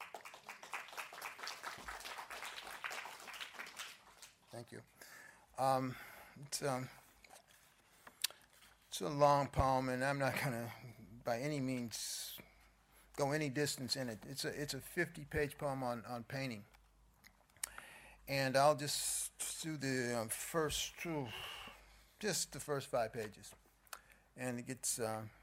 S5: Thank you. It's a long poem, and I'm not going to, by any means, go any distance in it. It's a 50-page poem on painting, and I'll just do the just the first 5 pages, and it gets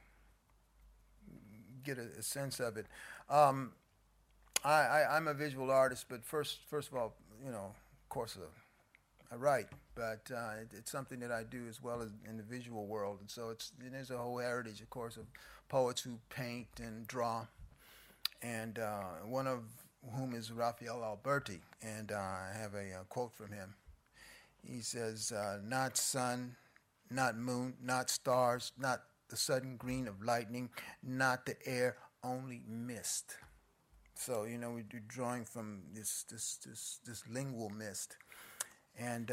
S5: get a sense of it. I'm a visual artist, but first of all, of course, I write, but it's something that I do as well as in the visual world. And so there's a whole heritage, of course, of poets who paint and draw, and one of whom is Raphael Alberti, and I have a quote from him. He says, not sun, not moon, not stars, not the sudden green of lightning, not the air, only mist. So, we're drawing from this lingual mist. And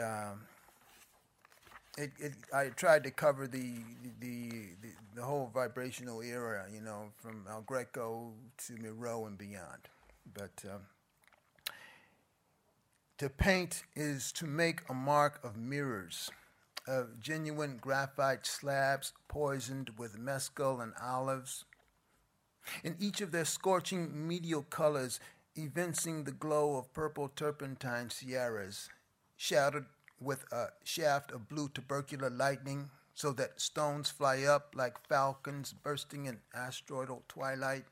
S5: I tried to cover the whole vibrational era, from El Greco to Miro and beyond. But to paint is to make a mark of mirrors, of genuine graphite slabs poisoned with mescal and olives, in each of their scorching medial colors evincing the glow of purple turpentine sierras, shadowed with a shaft of blue tubercular lightning, so that stones fly up like falcons bursting in asteroidal twilight.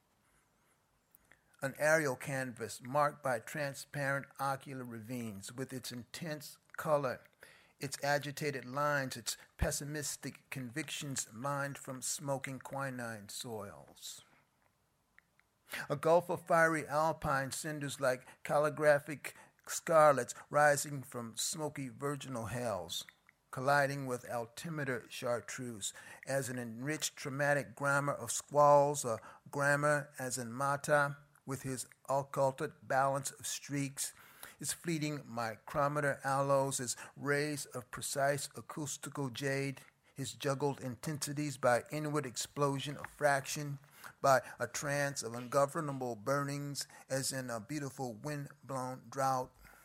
S5: An aerial canvas marked by transparent ocular ravines with its intense color, its agitated lines, its pessimistic convictions mined from smoking quinine soils. A gulf of fiery alpine cinders like calligraphic scarlets rising from smoky virginal hells, colliding with altimeter chartreuse as an enriched traumatic grammar of squalls, a grammar as in Mata, with his occulted balance of streaks, his fleeting micrometer aloes, his rays of precise acoustical jade, his juggled intensities by inward explosion of fraction, by a trance of ungovernable burnings as in a beautiful wind-blown drought.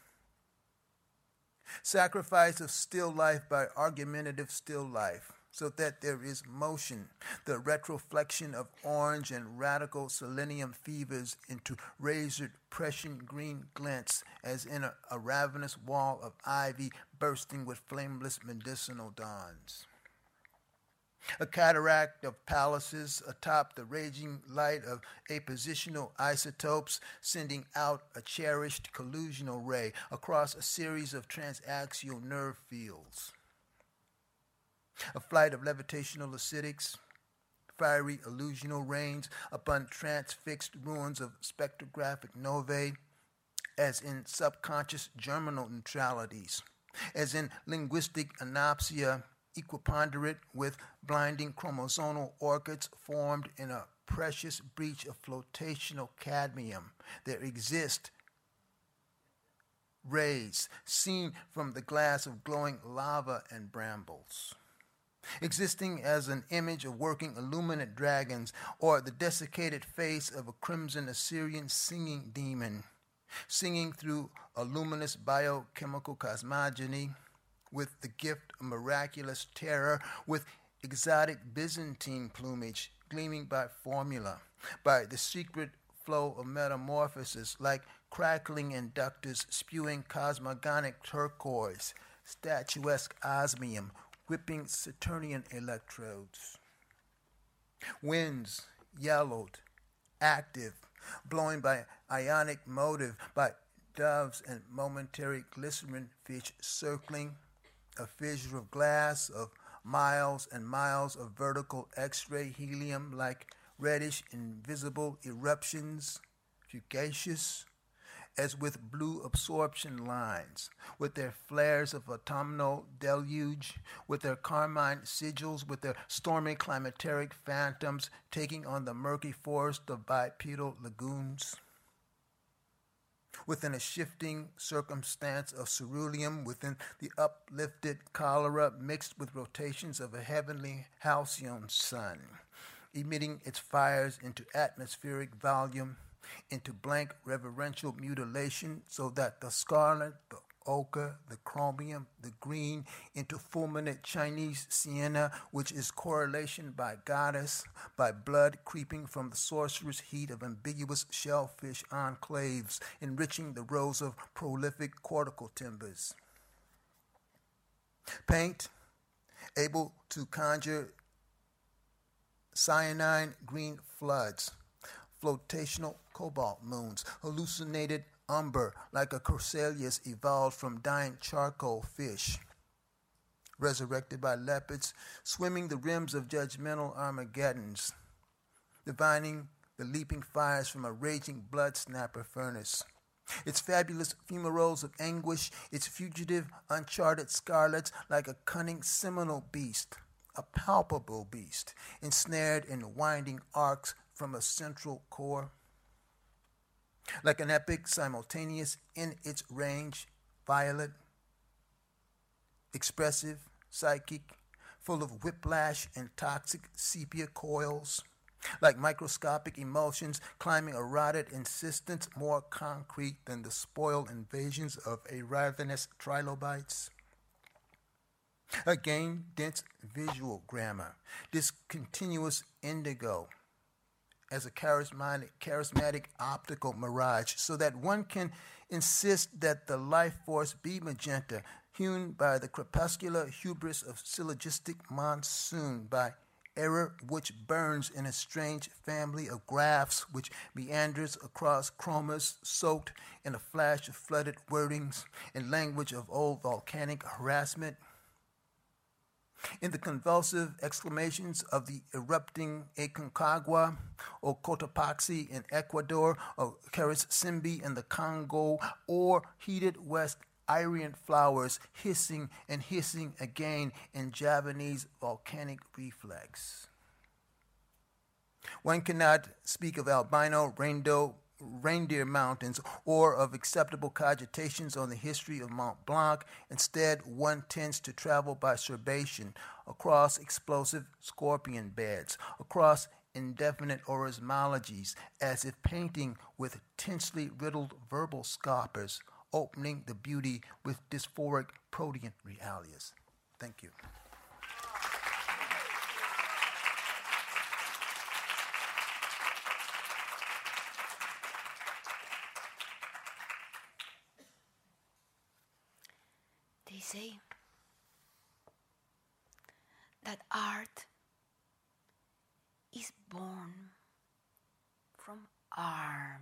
S5: Sacrifice of still life by argumentative still life, so that there is motion, the retroflexion of orange and radical selenium fevers into razored Prussian green glints as in a ravenous wall of ivy bursting with flameless medicinal dawns. A cataract of palaces atop the raging light of appositional isotopes, sending out a cherished collusional ray across a series of transaxial nerve fields. A flight of levitational acidics, fiery illusional rains upon transfixed ruins of spectrographic novae, as in subconscious germinal neutralities, as in linguistic anopsia, equiponderate with blinding chromosomal orchids formed in a precious breach of flotational cadmium. There exist rays seen from the glass of glowing lava and brambles, existing as an image of working illuminate dragons, or the desiccated face of a crimson Assyrian singing demon, singing through a luminous biochemical cosmogony, with the gift of miraculous terror, with exotic Byzantine plumage gleaming by formula, by the secret flow of metamorphosis, like crackling inductors spewing cosmogonic turquoise, statuesque osmium, whipping Saturnian electrodes. Winds, yellowed, active, blowing by ionic motive, by doves and momentary glycerin fish circling, a fissure of glass of miles and miles of vertical X-ray helium like reddish invisible eruptions, fugacious, as with blue absorption lines, with their flares of autumnal deluge, with their carmine sigils, with their stormy climacteric phantoms taking on the murky forest of bipedal lagoons. Within a shifting circumstance of ceruleum, within the uplifted cholera mixed with rotations of a heavenly halcyon sun, emitting its fires into atmospheric volume, into blank reverential mutilation, so that the scarlet, the ochre, the chromium, the green, into fulminate Chinese sienna, which is correlation by goddess, by blood creeping from the sorcerous heat of ambiguous shellfish enclaves, enriching the rows of prolific cortical timbers. Paint, able to conjure cyanine green floods, flotational cobalt moons, hallucinated umber like a Corselius evolved from dying charcoal fish, resurrected by leopards, swimming the rims of judgmental Armageddons, divining the leaping fires from a raging blood snapper furnace. Its fabulous fumaroles of anguish, its fugitive, uncharted scarlets like a cunning seminal beast, a palpable beast, ensnared in winding arcs from a central core. Like an epic simultaneous in its range, violet, expressive, psychic, full of whiplash and toxic sepia coils, like microscopic emulsions climbing a rotted insistence more concrete than the spoiled invasions of a ravenous trilobites. Again, dense visual grammar, discontinuous indigo, as a charismatic optical mirage, so that one can insist that the life force be magenta, hewn by the crepuscular hubris of syllogistic monsoon, by error which burns in a strange family of graphs which meanders across chromas, soaked in a flash of flooded wordings, in language of old volcanic harassment, in the convulsive exclamations of the erupting Aconcagua, or Cotopaxi in Ecuador, or Carisimbi in the Congo, or heated West Irian flowers hissing and hissing again in Javanese volcanic reflex. One cannot speak of albino reindeer mountains or of acceptable cogitations on the history of Mont Blanc. Instead, one tends to travel by serbation across explosive scorpion beds, across indefinite orosmologies, as if painting with tensely riddled verbal scarpers, opening the beauty with dysphoric protean realias. Thank you.
S1: They say that art is born from arm.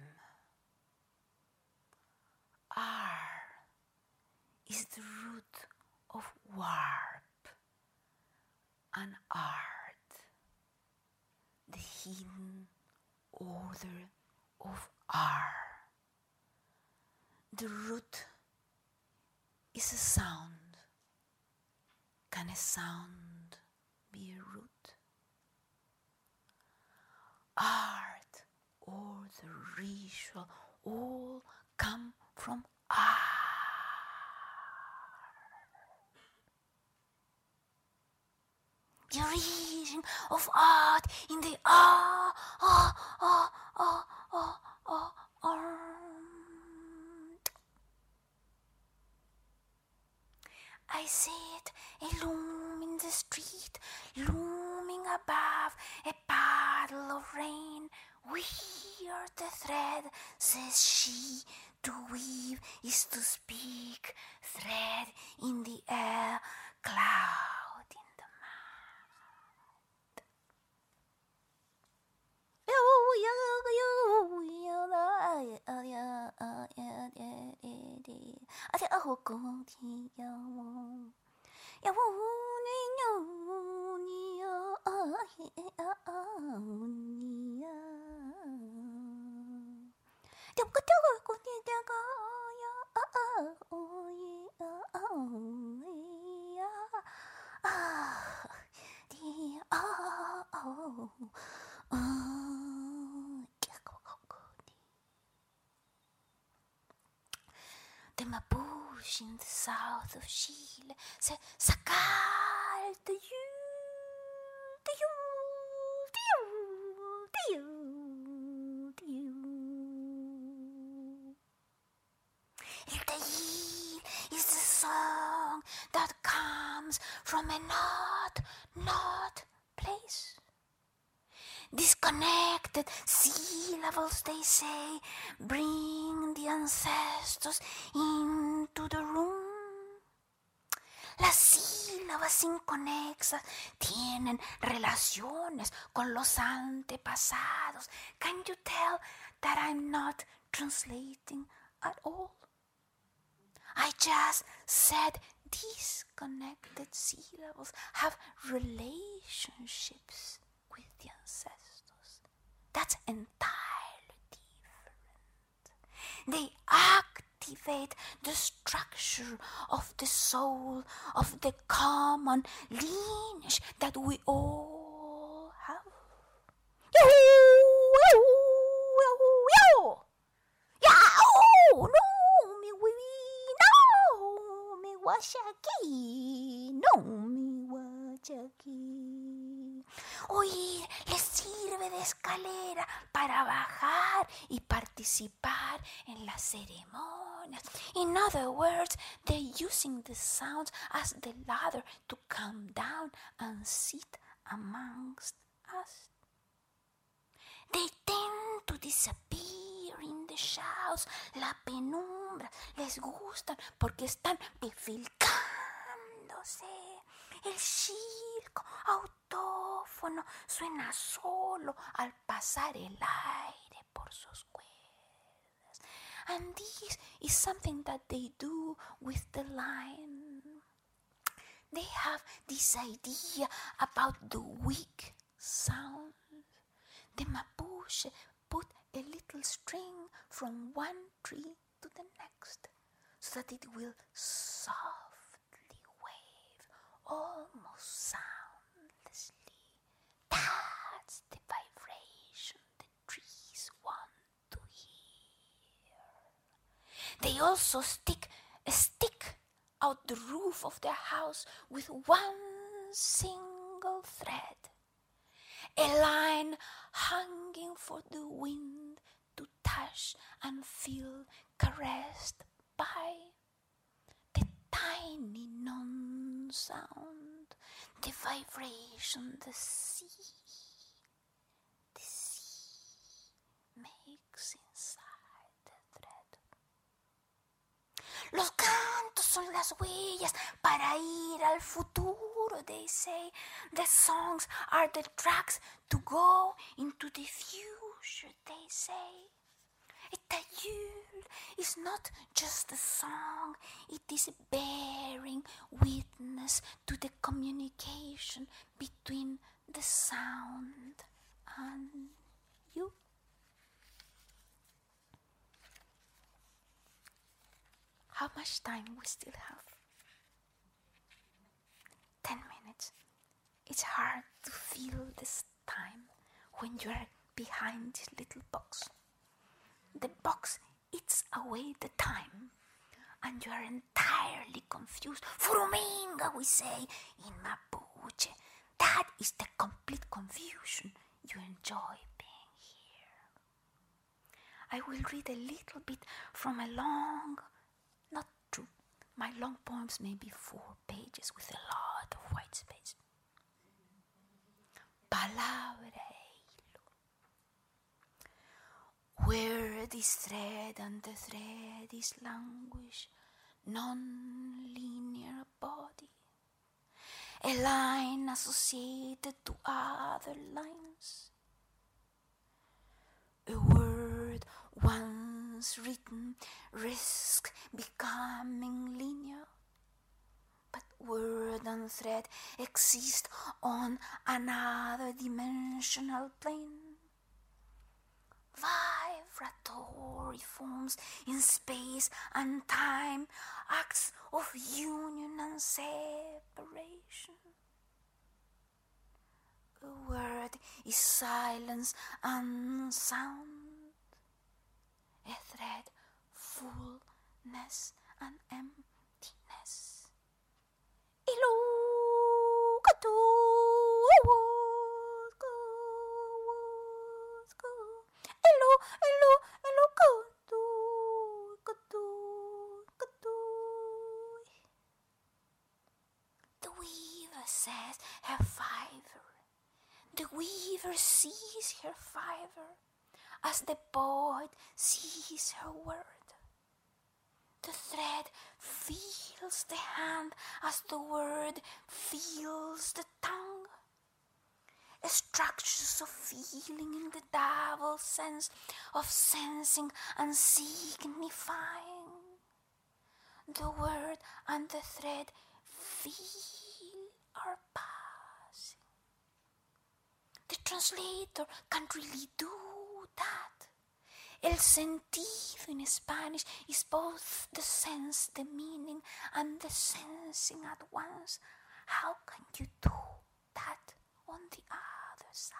S1: R is the root of warp and art, the hidden order of R. The root is a sound. Can a sound be a root? Art or the ritual all come from R. The origin of art in the I see it, a loom in the street, looming above a puddle of rain. We're the thread, says she. To weave is to speak, thread in the air, cloud in the mouth. The Mapuche in the south of Chile said, "Sacar the El Tayil is the song that comes from a not place. Disconnected syllables, they say, bring the ancestors into the room. Las sílabas inconexas tienen relaciones con los antepasados. Can you tell that I'm not translating at all? I just said disconnected syllables have relationships with the ancestors. That's entirely different. They activate the structure of the soul of the common lineage that we all have. Oír les sirve de escalera para bajar y participar en las ceremonias. In other words, they're using the sounds as the ladder to come down and sit amongst us. They tend to disappear in the shadows. La penumbra les gustan porque están filtrándose. El circo autófono suena solo al pasar el aire por sus cuerdas. And this is something that they do with the line. They have this idea about the weak sound. The Mapuche put a little string from one tree to the next so that it will softly wave, almost soundlessly. That's the vibration the trees want to hear. They also stick a stick out the roof of their house with one single thread. A line hanging for the wind to touch and feel caressed by. The tiny non-sound, the vibration the sea makes inside the thread. Los cantos son las huellas para ir al futuro, they say. The songs are the tracks to go into the future, they say. A tayul is not just a song, it is bearing witness to the communication between the sound and you. How much time we still have? 10 minutes. It's hard to feel this time when you are behind this little box. The box eats away the time, and you are entirely confused. Furuminga, we say in Mapuche. That is the complete confusion you enjoy being here. I will read a little bit from a long, not true, my long poems may be 4 pages with a lot of white space. Palabra hilo. Where this thread and the thread is languish, non-linear body, a line associated to other lines, a word once written risks becoming linear, but word and thread exist on another dimensional plane. Vibratory forms in space and time, acts of union and separation. A word is silence and sound, a thread fullness and emptiness. The weaver says her fiver. The weaver sees her fiver as the poet sees her word. The thread feels the hand as the word feels the tongue. Structures of feeling in the double sense of sensing and signifying. The word and the thread feel are passing. The translator can't really do that. El sentido in Spanish is both the sense, the meaning, and the sensing at once. How can you do that on the other side?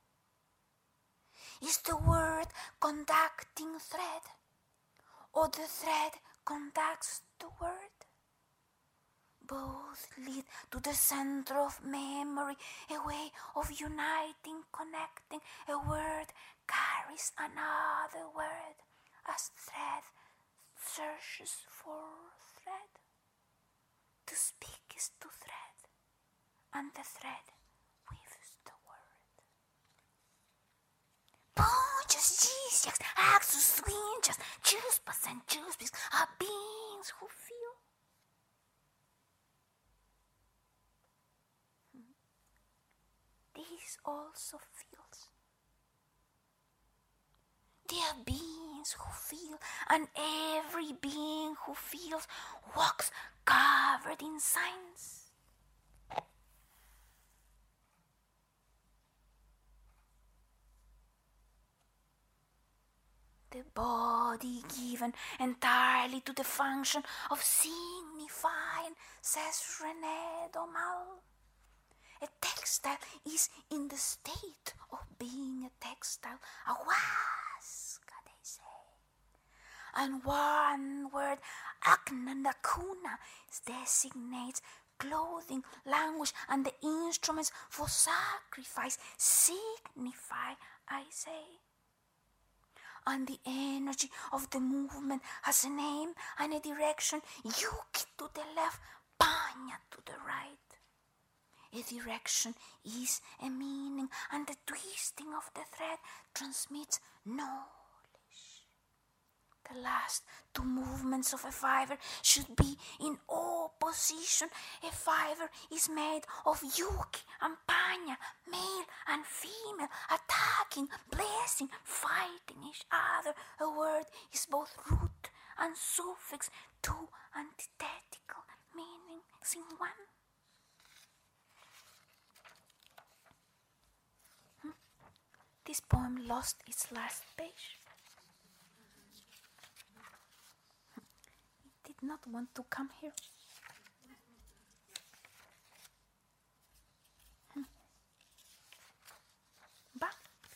S1: Is the word conducting thread, or the thread conducts the word? Both lead to the center of memory, a way of uniting, connecting. A word carries another word as thread searches for thread. To speak is to thread, and the thread weaves the word. Punches, zigzags, axes, swinges, chispas and chispas are beings who feel. This also feels. They are beings who feel, and every being who feels walks covered in signs. The body given entirely to the function of signifying, says René Daumal. A textile is in the state of being a textile, a huasca, they say. And one word, aknandakuna, designates clothing, language, and the instruments for sacrifice signify, I say. And the energy of the movement has a name and a direction, yuki to the left, paña to the right. A direction is a meaning, and the twisting of the thread transmits knowledge. The last two movements of a fiber should be in opposition. A fiber is made of yuki and paña, male and female, attacking, blessing, fighting each other. A word is both root and suffix, two antithetical meanings in one. This poem lost its last page. It did not want to come here. But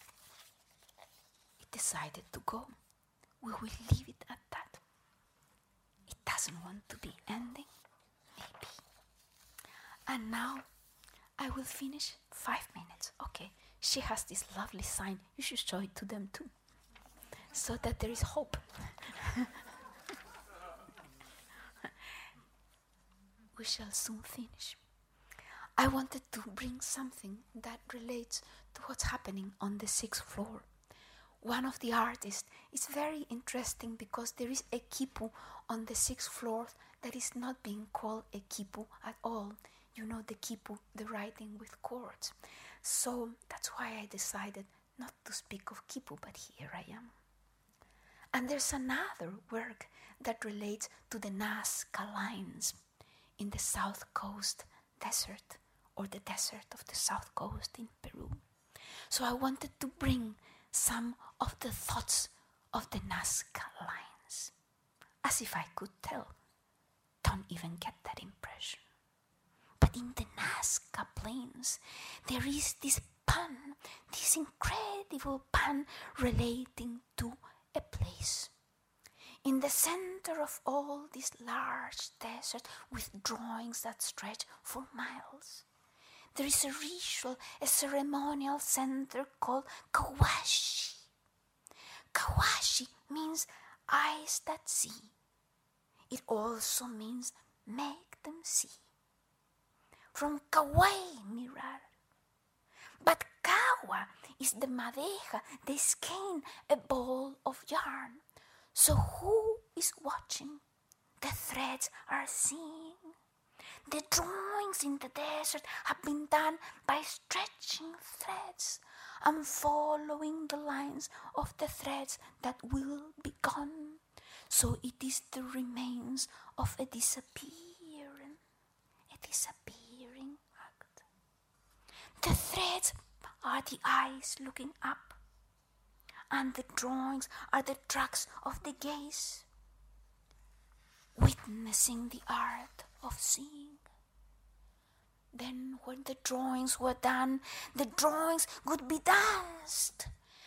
S1: it decided to go. We will leave it at that. It doesn't want to be ending, maybe. And now I will finish 5 minutes. Okay. She has this lovely sign. You should show it to them too, so that there is hope. We shall soon finish. I wanted to bring something that relates to what's happening on the 6th floor. one of the artists. It's very interesting because there is a quipu on the 6th floor that is not being called a quipu at all. You know, the quipu, the writing with chords. So that's why I decided not to speak of quipu, but here I am. And there's another work that relates to the Nazca lines in the South Coast Desert, or the desert of the South Coast in Peru. So I wanted to bring some of the thoughts of the Nazca lines, as if I could tell. Don't even get that impression. But in the Nazca Plains, there is this pun, this incredible pun relating to a place. In the center of all this large desert with drawings that stretch for miles, there is a ritual, a ceremonial center called Kawashi. Kawashi means eyes that see. It also means make them see. From Kawai, mirar. But kawa is the madeja, the skein, a ball of yarn. So who is watching? The threads are seeing. The drawings in the desert have been done by stretching threads and following the lines of the threads that will be gone. So it is the remains of a disappearing act. The threads are the eyes looking up, and the drawings are the tracks of the gaze, witnessing the art of seeing. Then when the drawings were done, the drawings would be danced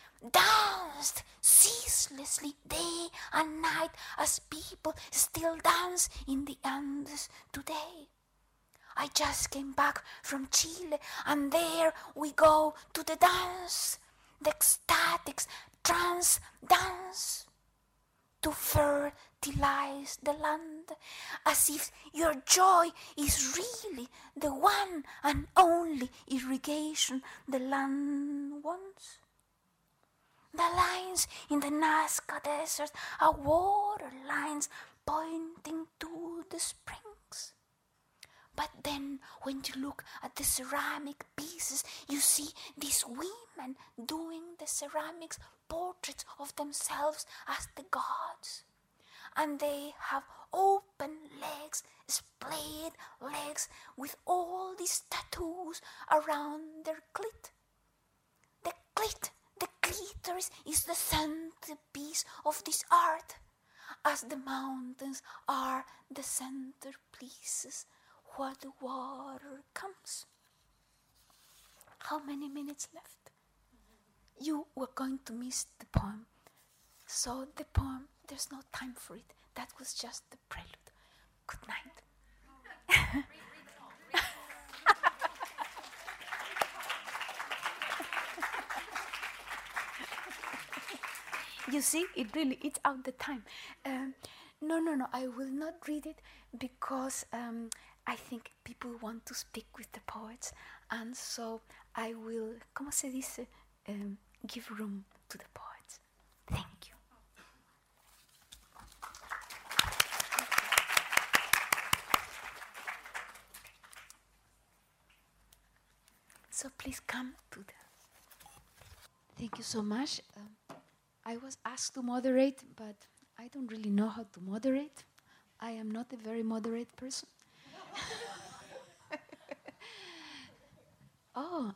S1: ceaselessly day and night, as people still dance in the Andes today. I just came back from Chile, and there we go to the dance, the ecstatic trance dance, to fertilize the land, as if your joy is really the one and only irrigation the land wants. The lines in the Nazca Desert are water lines pointing to the springs. But then when you look at the ceramic pieces, you see these women doing the ceramics portraits of themselves as the gods. And they have open legs, splayed legs, with all these tattoos around their clit. The clitoris is the centerpiece of this art, as the mountains are the centerpieces where the water comes. How many minutes left? You were going to miss the poem. So the poem, there's no time for it. That was just the prelude. Good night. You see, it really eats out the time. No, I will not read it because I think people want to speak with the poets, and so I will, ¿cómo se dice? Give room to the poets. Thank you. So please come to the... Thank you so much. I was asked to moderate, but I don't really know how to moderate. I am not a very moderate person. Oh,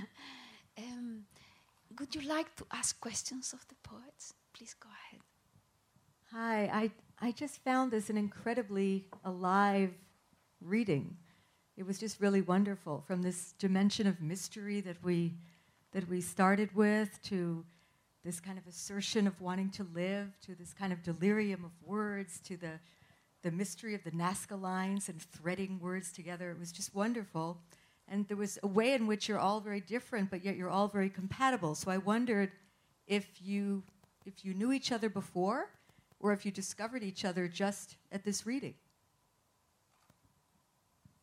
S1: would you like to ask questions of the poets? Please go ahead.
S6: Hi, I just found this an incredibly alive reading. It was just really wonderful, from this dimension of mystery that we started with, to this kind of assertion of wanting to live, to this kind of delirium of words, to the mystery of the Nazca lines and threading words together. It was just wonderful. And there was a way in which you're all very different, but yet you're all very compatible. So I wondered if you knew each other before, or if you discovered each other just at this reading.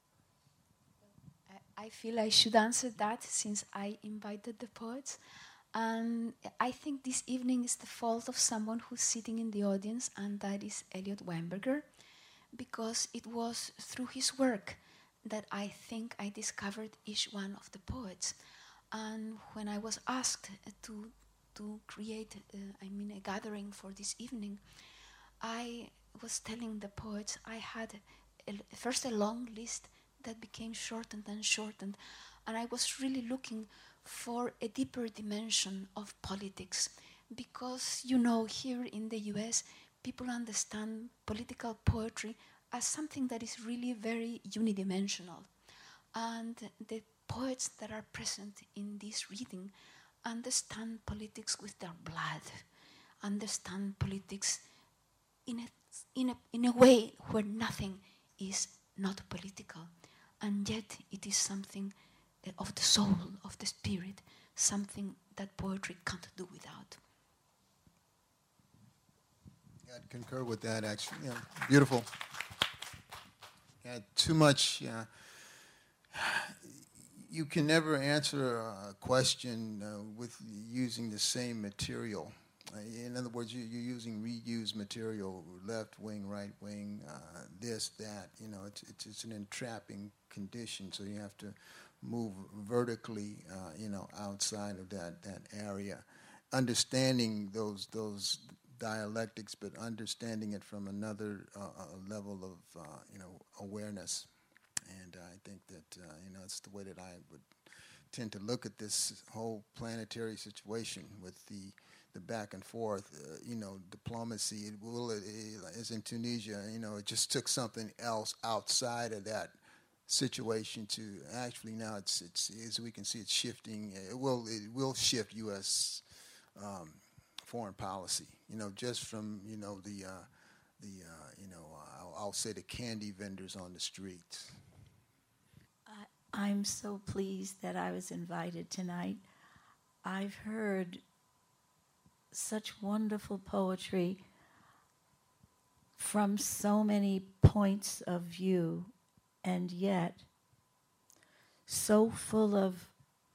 S1: I feel I should answer that since I invited the poets. And I think this evening is the fault of someone who's sitting in the audience, and that is Elliot Weinberger, because it was through his work that I think I discovered each one of the poets. And when I was asked to create a gathering for this evening, I was telling the poets I had first a long list that became shortened and shortened, and I was really looking for a deeper dimension of politics, because, you know, here in the US, people understand political poetry as something that is really very unidimensional. And the poets that are present in this reading understand politics with their blood, understand politics in a way where nothing is not political, and yet it is something of the soul, of the spirit, something that poetry can't do without.
S5: Yeah, I'd concur with that, actually. Yeah, beautiful. Yeah, too much. Yeah. You can never answer a question with using the same material. In other words, you're using reused material, left wing, right wing, this, that. You know, it's an entrapping condition, so you have to move vertically, outside of that area. Understanding those dialectics, but understanding it from another level of, awareness. And I think that, it's the way that I would tend to look at this whole planetary situation with the back and forth, diplomacy. As in Tunisia, it just took something else outside of that situation to actually now it's as we can see, it's shifting. It will shift U.S. Foreign policy. Just from I'll say the candy vendors on the streets.
S7: I'm so pleased that I was invited tonight. I've heard such wonderful poetry from so many points of view, and yet so full of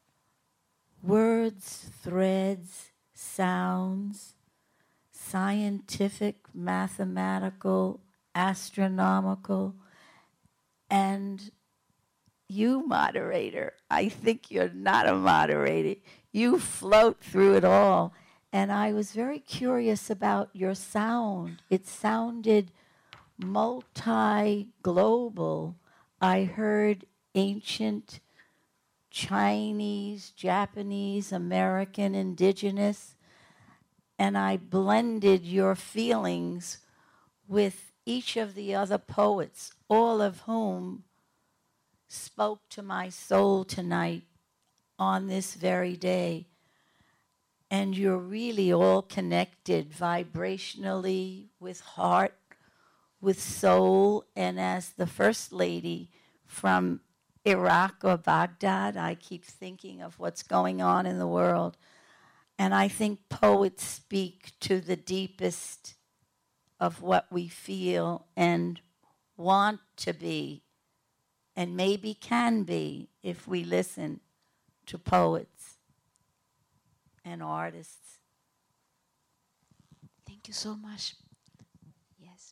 S7: words, threads, sounds, scientific, mathematical, astronomical, and you, moderator, I think you're not a moderator. You float through it all. And I was very curious about your sound. It sounded multi-global. I heard ancient Chinese, Japanese, American, indigenous, and I blended your feelings with each of the other poets, all of whom spoke to my soul tonight on this very day. And you're really all connected vibrationally with heart, with soul, and as the First Lady from Iraq or Baghdad, I keep thinking of what's going on in the world. And I think poets speak to the deepest of what we feel and want to be, and maybe can be if we listen to poets and artists.
S1: Thank you so much. Yes.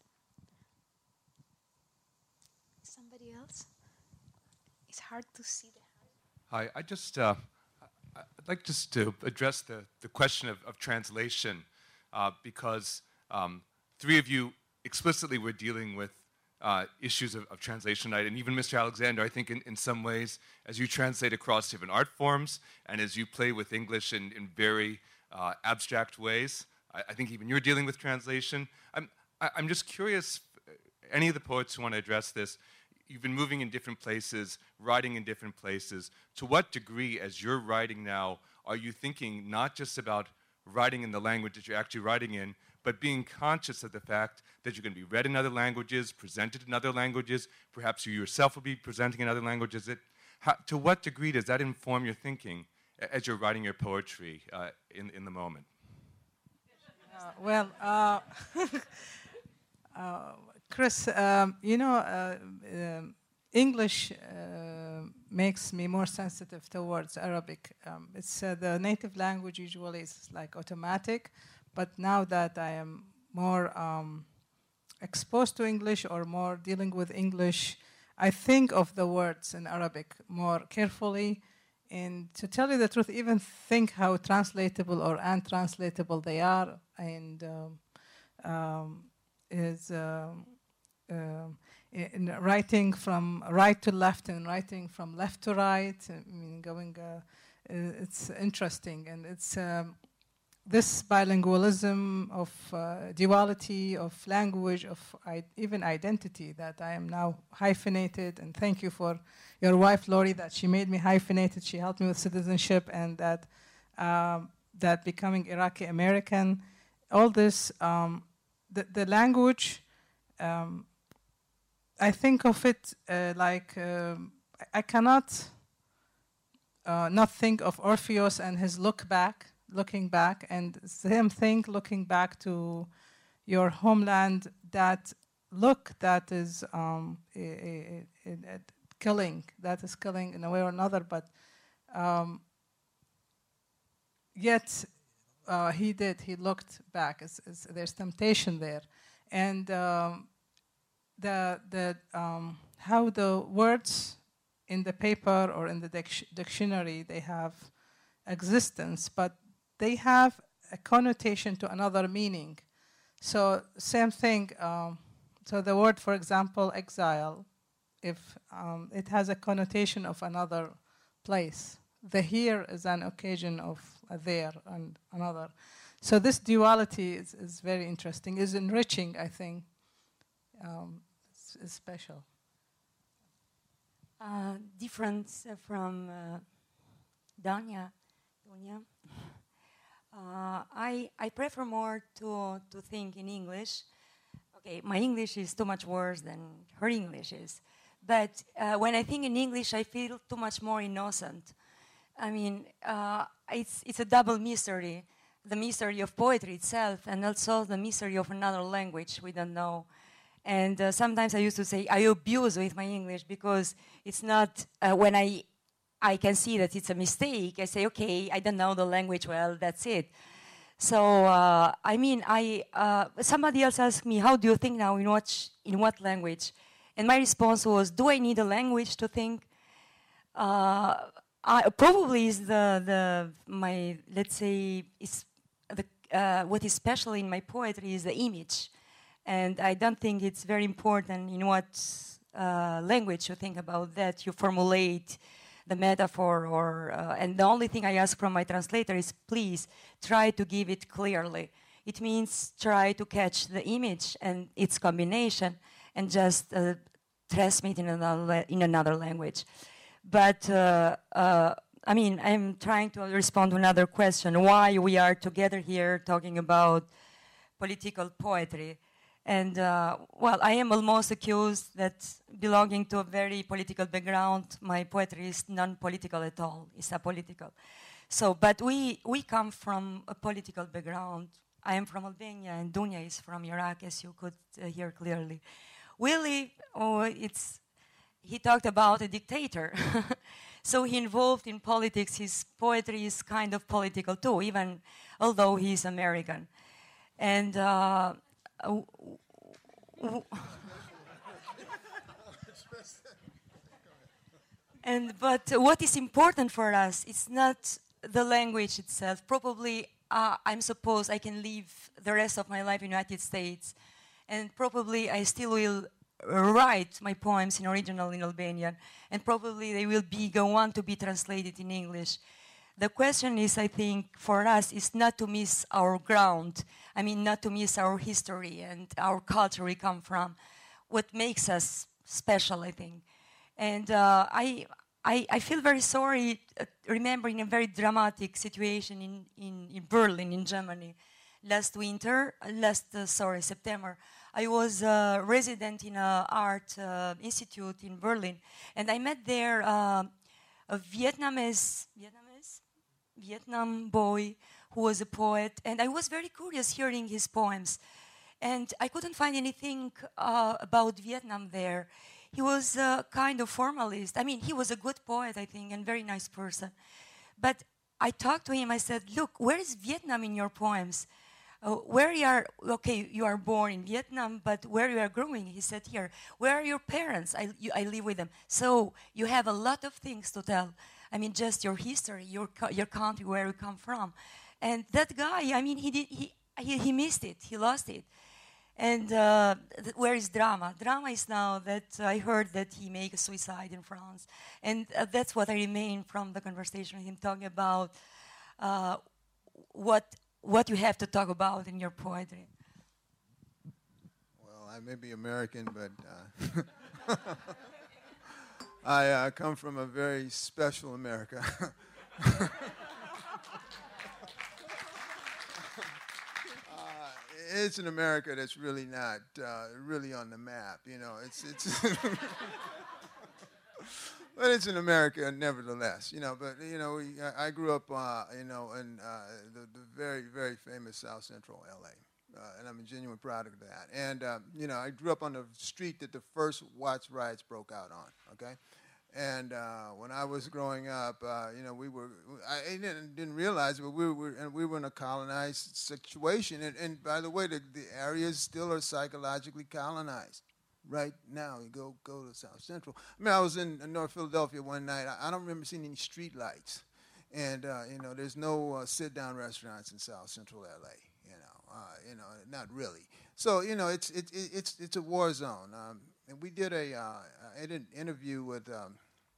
S1: Somebody else? It's hard to see the hand.
S8: Hi, I'd like just to address the question of translation, because three of you explicitly were dealing with issues of translation tonight, and even Mr. Alexander, I think in some ways, as you translate across different art forms, and as you play with English in very abstract ways, I think even you're dealing with translation. I'm just curious, any of the poets who want to address this, you've been moving in different places, writing in different places. To what degree, as you're writing now, are you thinking not just about writing in the language that you're actually writing in, but being conscious of the fact that you're going to be read in other languages, presented in other languages, perhaps you yourself will be presenting in other languages? To what degree does that inform your thinking as you're writing your poetry in the moment?
S4: Chris, English makes me more sensitive towards Arabic. It's the native language usually is like automatic, but now that I am more exposed to English or more dealing with English, I think of the words in Arabic more carefully. And to tell you the truth, even think how translatable or untranslatable they are, and in writing from right to left and writing from left to right. I mean, it's interesting, and it's this bilingualism of duality of language, of even identity, that I am now hyphenated. And thank you for your wife, Lori, that she made me hyphenated. She helped me with citizenship, and that becoming Iraqi American, all this, the language. I think of it like I cannot not think of Orpheus and his looking back, and same thing, looking back to your homeland. That look, that is killing. That is killing in a way or another. But yet he did. He looked back. There's temptation there, and. How the words in the paper or in the dictionary, they have existence, but they have a connotation to another meaning. So same thing. So the word, for example, exile, if it has a connotation of another place, the here is an occasion of a there and another. So this duality is very interesting, is enriching, I think. Is special.
S2: Different from Danya. I prefer more to think in English. Okay, my English is too much worse than her English is. But when I think in English, I feel too much more innocent. I mean, it's a double mystery. The mystery of poetry itself, and also the mystery of another language we don't know. And sometimes I used to say I abuse with my English, because it's not, when I can see that it's a mistake, I say, okay, I don't know the language well, that's it. So, I mean, somebody else asked me, how do you think now, in what language? And my response was, do I need a language to think? Probably is let's say, what is special in my poetry is the image. And I don't think it's very important in what language you think about that. You formulate the metaphor, and the only thing I ask from my translator is, please try to give it clearly. It means try to catch the image and its combination, and just transmit in another language. But I mean, I'm trying to respond to another question: why we are together here talking about political poetry. And, well, I am almost accused that belonging to a very political background, my poetry is non-political at all, it's apolitical. So, but we come from a political background. I am from Albania, and Dunya is from Iraq, as you could hear clearly. Willie, he talked about a dictator. So he involved in politics. His poetry is kind of political too, even although he's American. And but what is important for us is not the language itself. Probably I'm supposed I can live the rest of my life in the United States, and probably I still will write my poems in original in Albanian, and probably they will go on to be translated in English. The question is, I think, for us, is not to miss our ground. I mean, not to miss our history and our culture we come from. What makes us special, I think. And I feel very sorry remembering a very dramatic situation in Berlin, in Germany. September. I was a resident in an art institute in Berlin, and I met there a Vietnam boy who was a poet, and I was very curious hearing his poems. And I couldn't find anything about Vietnam there. he was a kind of formalist. I mean, he was a good poet, I think, and very nice person. But I talked to him, I said, look, where is Vietnam in your poems? Where you are, okay, you are born in Vietnam, but where you are growing, he said here. Where are your parents? I live with them. So you have a lot of things to tell. I mean, just your history, your country, where you come from. And that guy, I mean, he missed it, he lost it. And where is Drama? Drama is now that I heard that he made a suicide in France. And that's what I remain from the conversation with him, talking about what you have to talk about in your poetry.
S5: Well, I may be American, but I come from a very special America. It's an America that's really not really on the map, you know. It's but it's an America nevertheless, you know. But you know, I grew up, you know, in the very, very famous South Central LA, and I'm a genuine product of that. And you know, I grew up on the street that the first Watts riots broke out on. Okay. And when I was growing up, you know, I didn't realize, but we were in a colonized situation. And by the way, the areas still are psychologically colonized. Right now, you go to South Central. I mean, I was in North Philadelphia one night. I don't remember seeing any street lights. And, you know, there's no sit-down restaurants in South Central LA, you know, not really. So, you know, it's a war zone. And we did I did an interview with a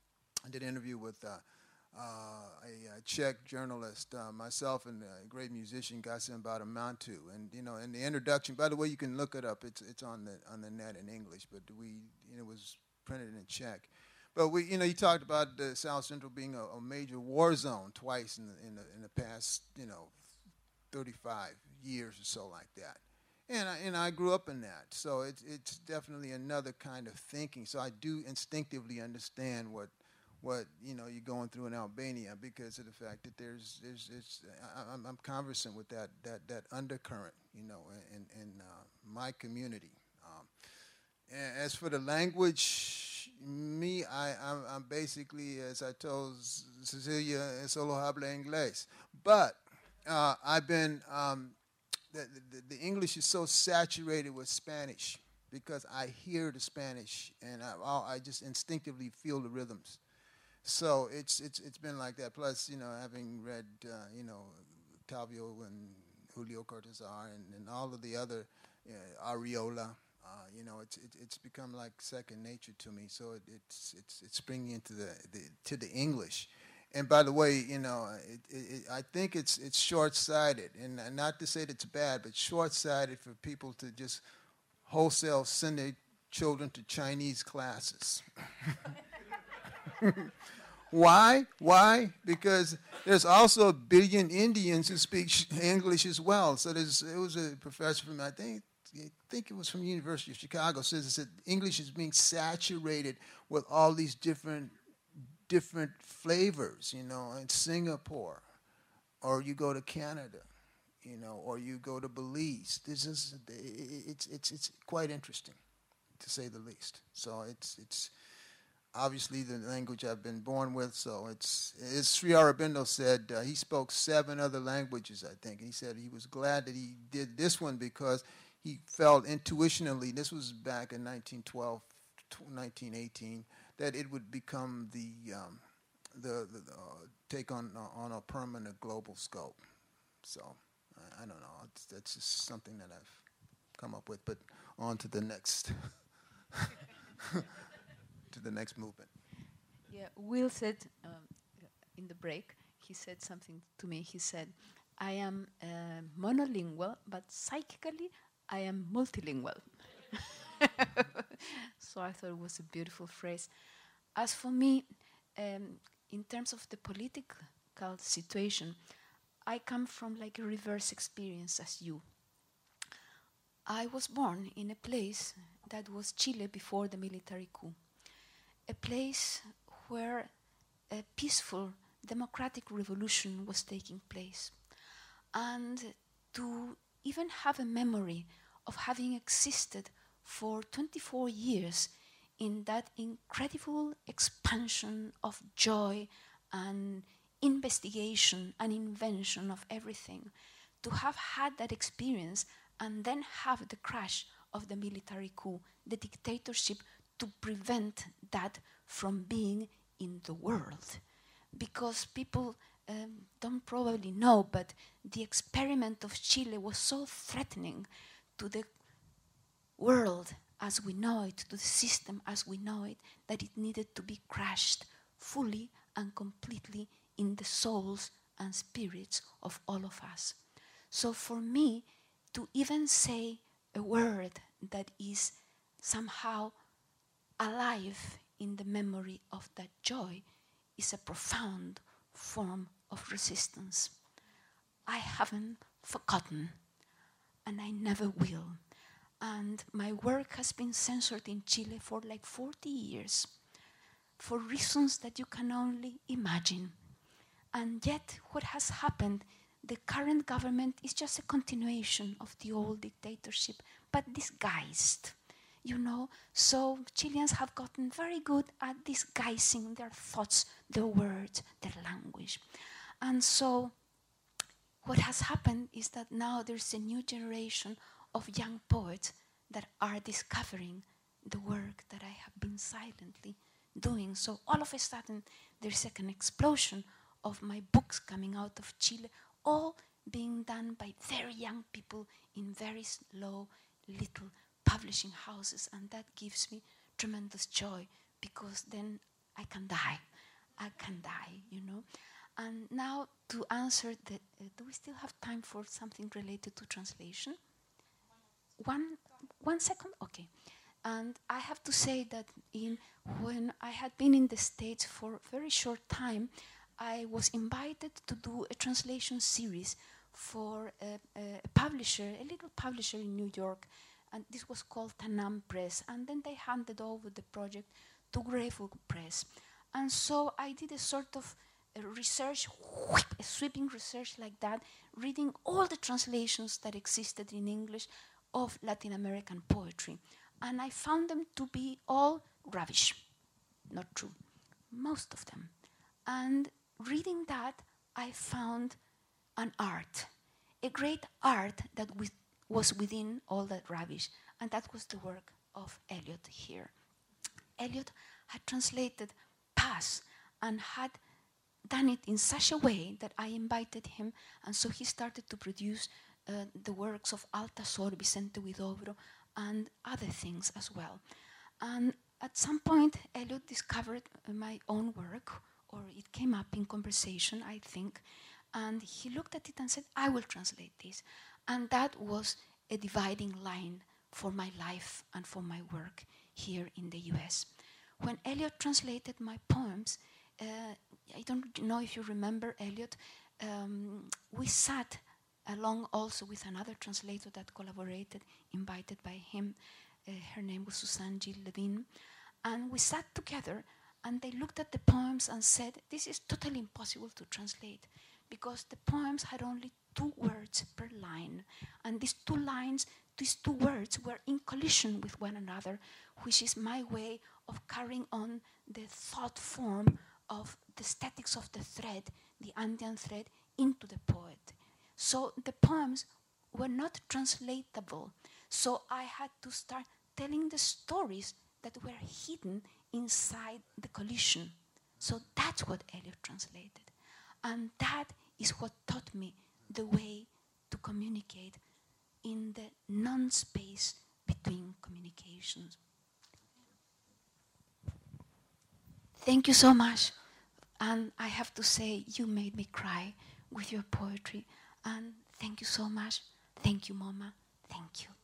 S5: Czech journalist, myself and a great musician, Gasim Badamantu. And you know, in the introduction, by the way, you can look it up. It's on the net in English, but it was printed in Czech. But you know, he talked about the South Central being a major war zone twice in the past, you know, 35 years or so like that. And I grew up in that, so it's definitely another kind of thinking. So I do instinctively understand what you know you're going through in Albania because of the fact that I'm conversant with that undercurrent, you know, in my community. And as for the language, I'm basically, as I told Cecilia, solo habla inglés, but I've been. The English is so saturated with Spanish because I hear the Spanish and I just instinctively feel the rhythms. So it's been like that. Plus, you know, having read, you know, Octavio and Julio Cortázar and all of the other Ariola, you know, it's become like second nature to me. So it's bringing into the English. And by the way, you know, I think it's short-sighted, and not to say that it's bad, but short-sighted for people to just wholesale send their children to Chinese classes. Why? Because there's also 1 billion Indians who speak English as well. So it was a professor from, I think it was from the University of Chicago, says that English is being saturated with all these different flavors, you know, in Singapore, or you go to Canada, you know, or you go to Belize. It's quite interesting, to say the least. So it's obviously the language I've been born with. So it's, as Sri Aurobindo said, he spoke 7 other languages, I think. He said he was glad that he did this one because he felt intuitionally, this was back in 1912, 1918, that it would become the take on a permanent global scope. So I don't know. That's just something that I've come up with. But on to the next to the next movement.
S9: Yeah, Will said in the break. He said something to me. He said, "I am monolingual, but psychically I am multilingual." So I thought it was a beautiful phrase. As for me, in terms of the political situation, I come from like a reverse experience as you. I was born in a place that was Chile before the military coup, a place where a peaceful democratic revolution was taking place. And to even have a memory of having existed for 24 years in that incredible expansion of joy and investigation and invention of everything, to have had that experience and then have the crash of the military coup, the dictatorship, to prevent that from being in the world. Because people don't probably know, but the experiment of Chile was so threatening to the world as we know it, to the system as we know it, that it needed to be crushed fully and completely in the souls and spirits of all of us. So for me, to even say a word that is somehow alive in the memory of that joy is a profound form of resistance. I haven't forgotten, and I never will. And my work has been censored in Chile for like 40 years, for reasons that you can only imagine. And yet, what has happened, the current government is just a continuation of the old dictatorship, but disguised. You know, so Chileans have gotten very good at disguising their thoughts, their words, their language. And so what has happened is that now there's a new generation of young poets that are discovering the work that I have been silently doing. So all of a sudden, there's like an explosion of my books coming out of Chile, all being done by very young people in very slow, little publishing houses, and that gives me tremendous joy, because then I can die, you know. And now to answer the, do we still have time for something related to translation? One second? Okay. And I have to say that when I had been in the States for a very short time, I was invited to do a translation series for a publisher, a little publisher in New York, and this was called Tanam Press, and then they handed over the project to Greyful Press. And so I did a sort of research, a sweeping research like that, reading all the translations that existed in English of Latin American poetry. And I found them to be all rubbish, not true, most of them. And reading that, I found an art, a great art that was within all that rubbish, and that was the work of Eliot here. Eliot had translated Paz and had done it in such a way that I invited him, and so he started to produce the works of Altazor, Vicente Huidobro, and other things as well. And at some point, Eliot discovered my own work, or it came up in conversation, I think, and he looked at it and said, I will translate this. And that was a dividing line for my life and for my work here in the US. When Eliot translated my poems, I don't know if you remember Eliot, we sat along also with another translator that collaborated, invited by him. Her name was Suzanne Gilles Levin. And we sat together and they looked at the poems and said, this is totally impossible to translate, because the poems had only 2 words per line. And these 2 lines, these 2 words were in collision with one another, which is my way of carrying on the thought form of the statics of the thread, the Andean thread, into the poet. So the poems were not translatable. So I had to start telling the stories that were hidden inside the collision. So that's what Eliot translated. And that is what taught me the way to communicate in the non-space between communications. Thank you so much. And I have to say, you made me cry with your poetry. And thank you so much. Thank you, Moma. Thank you.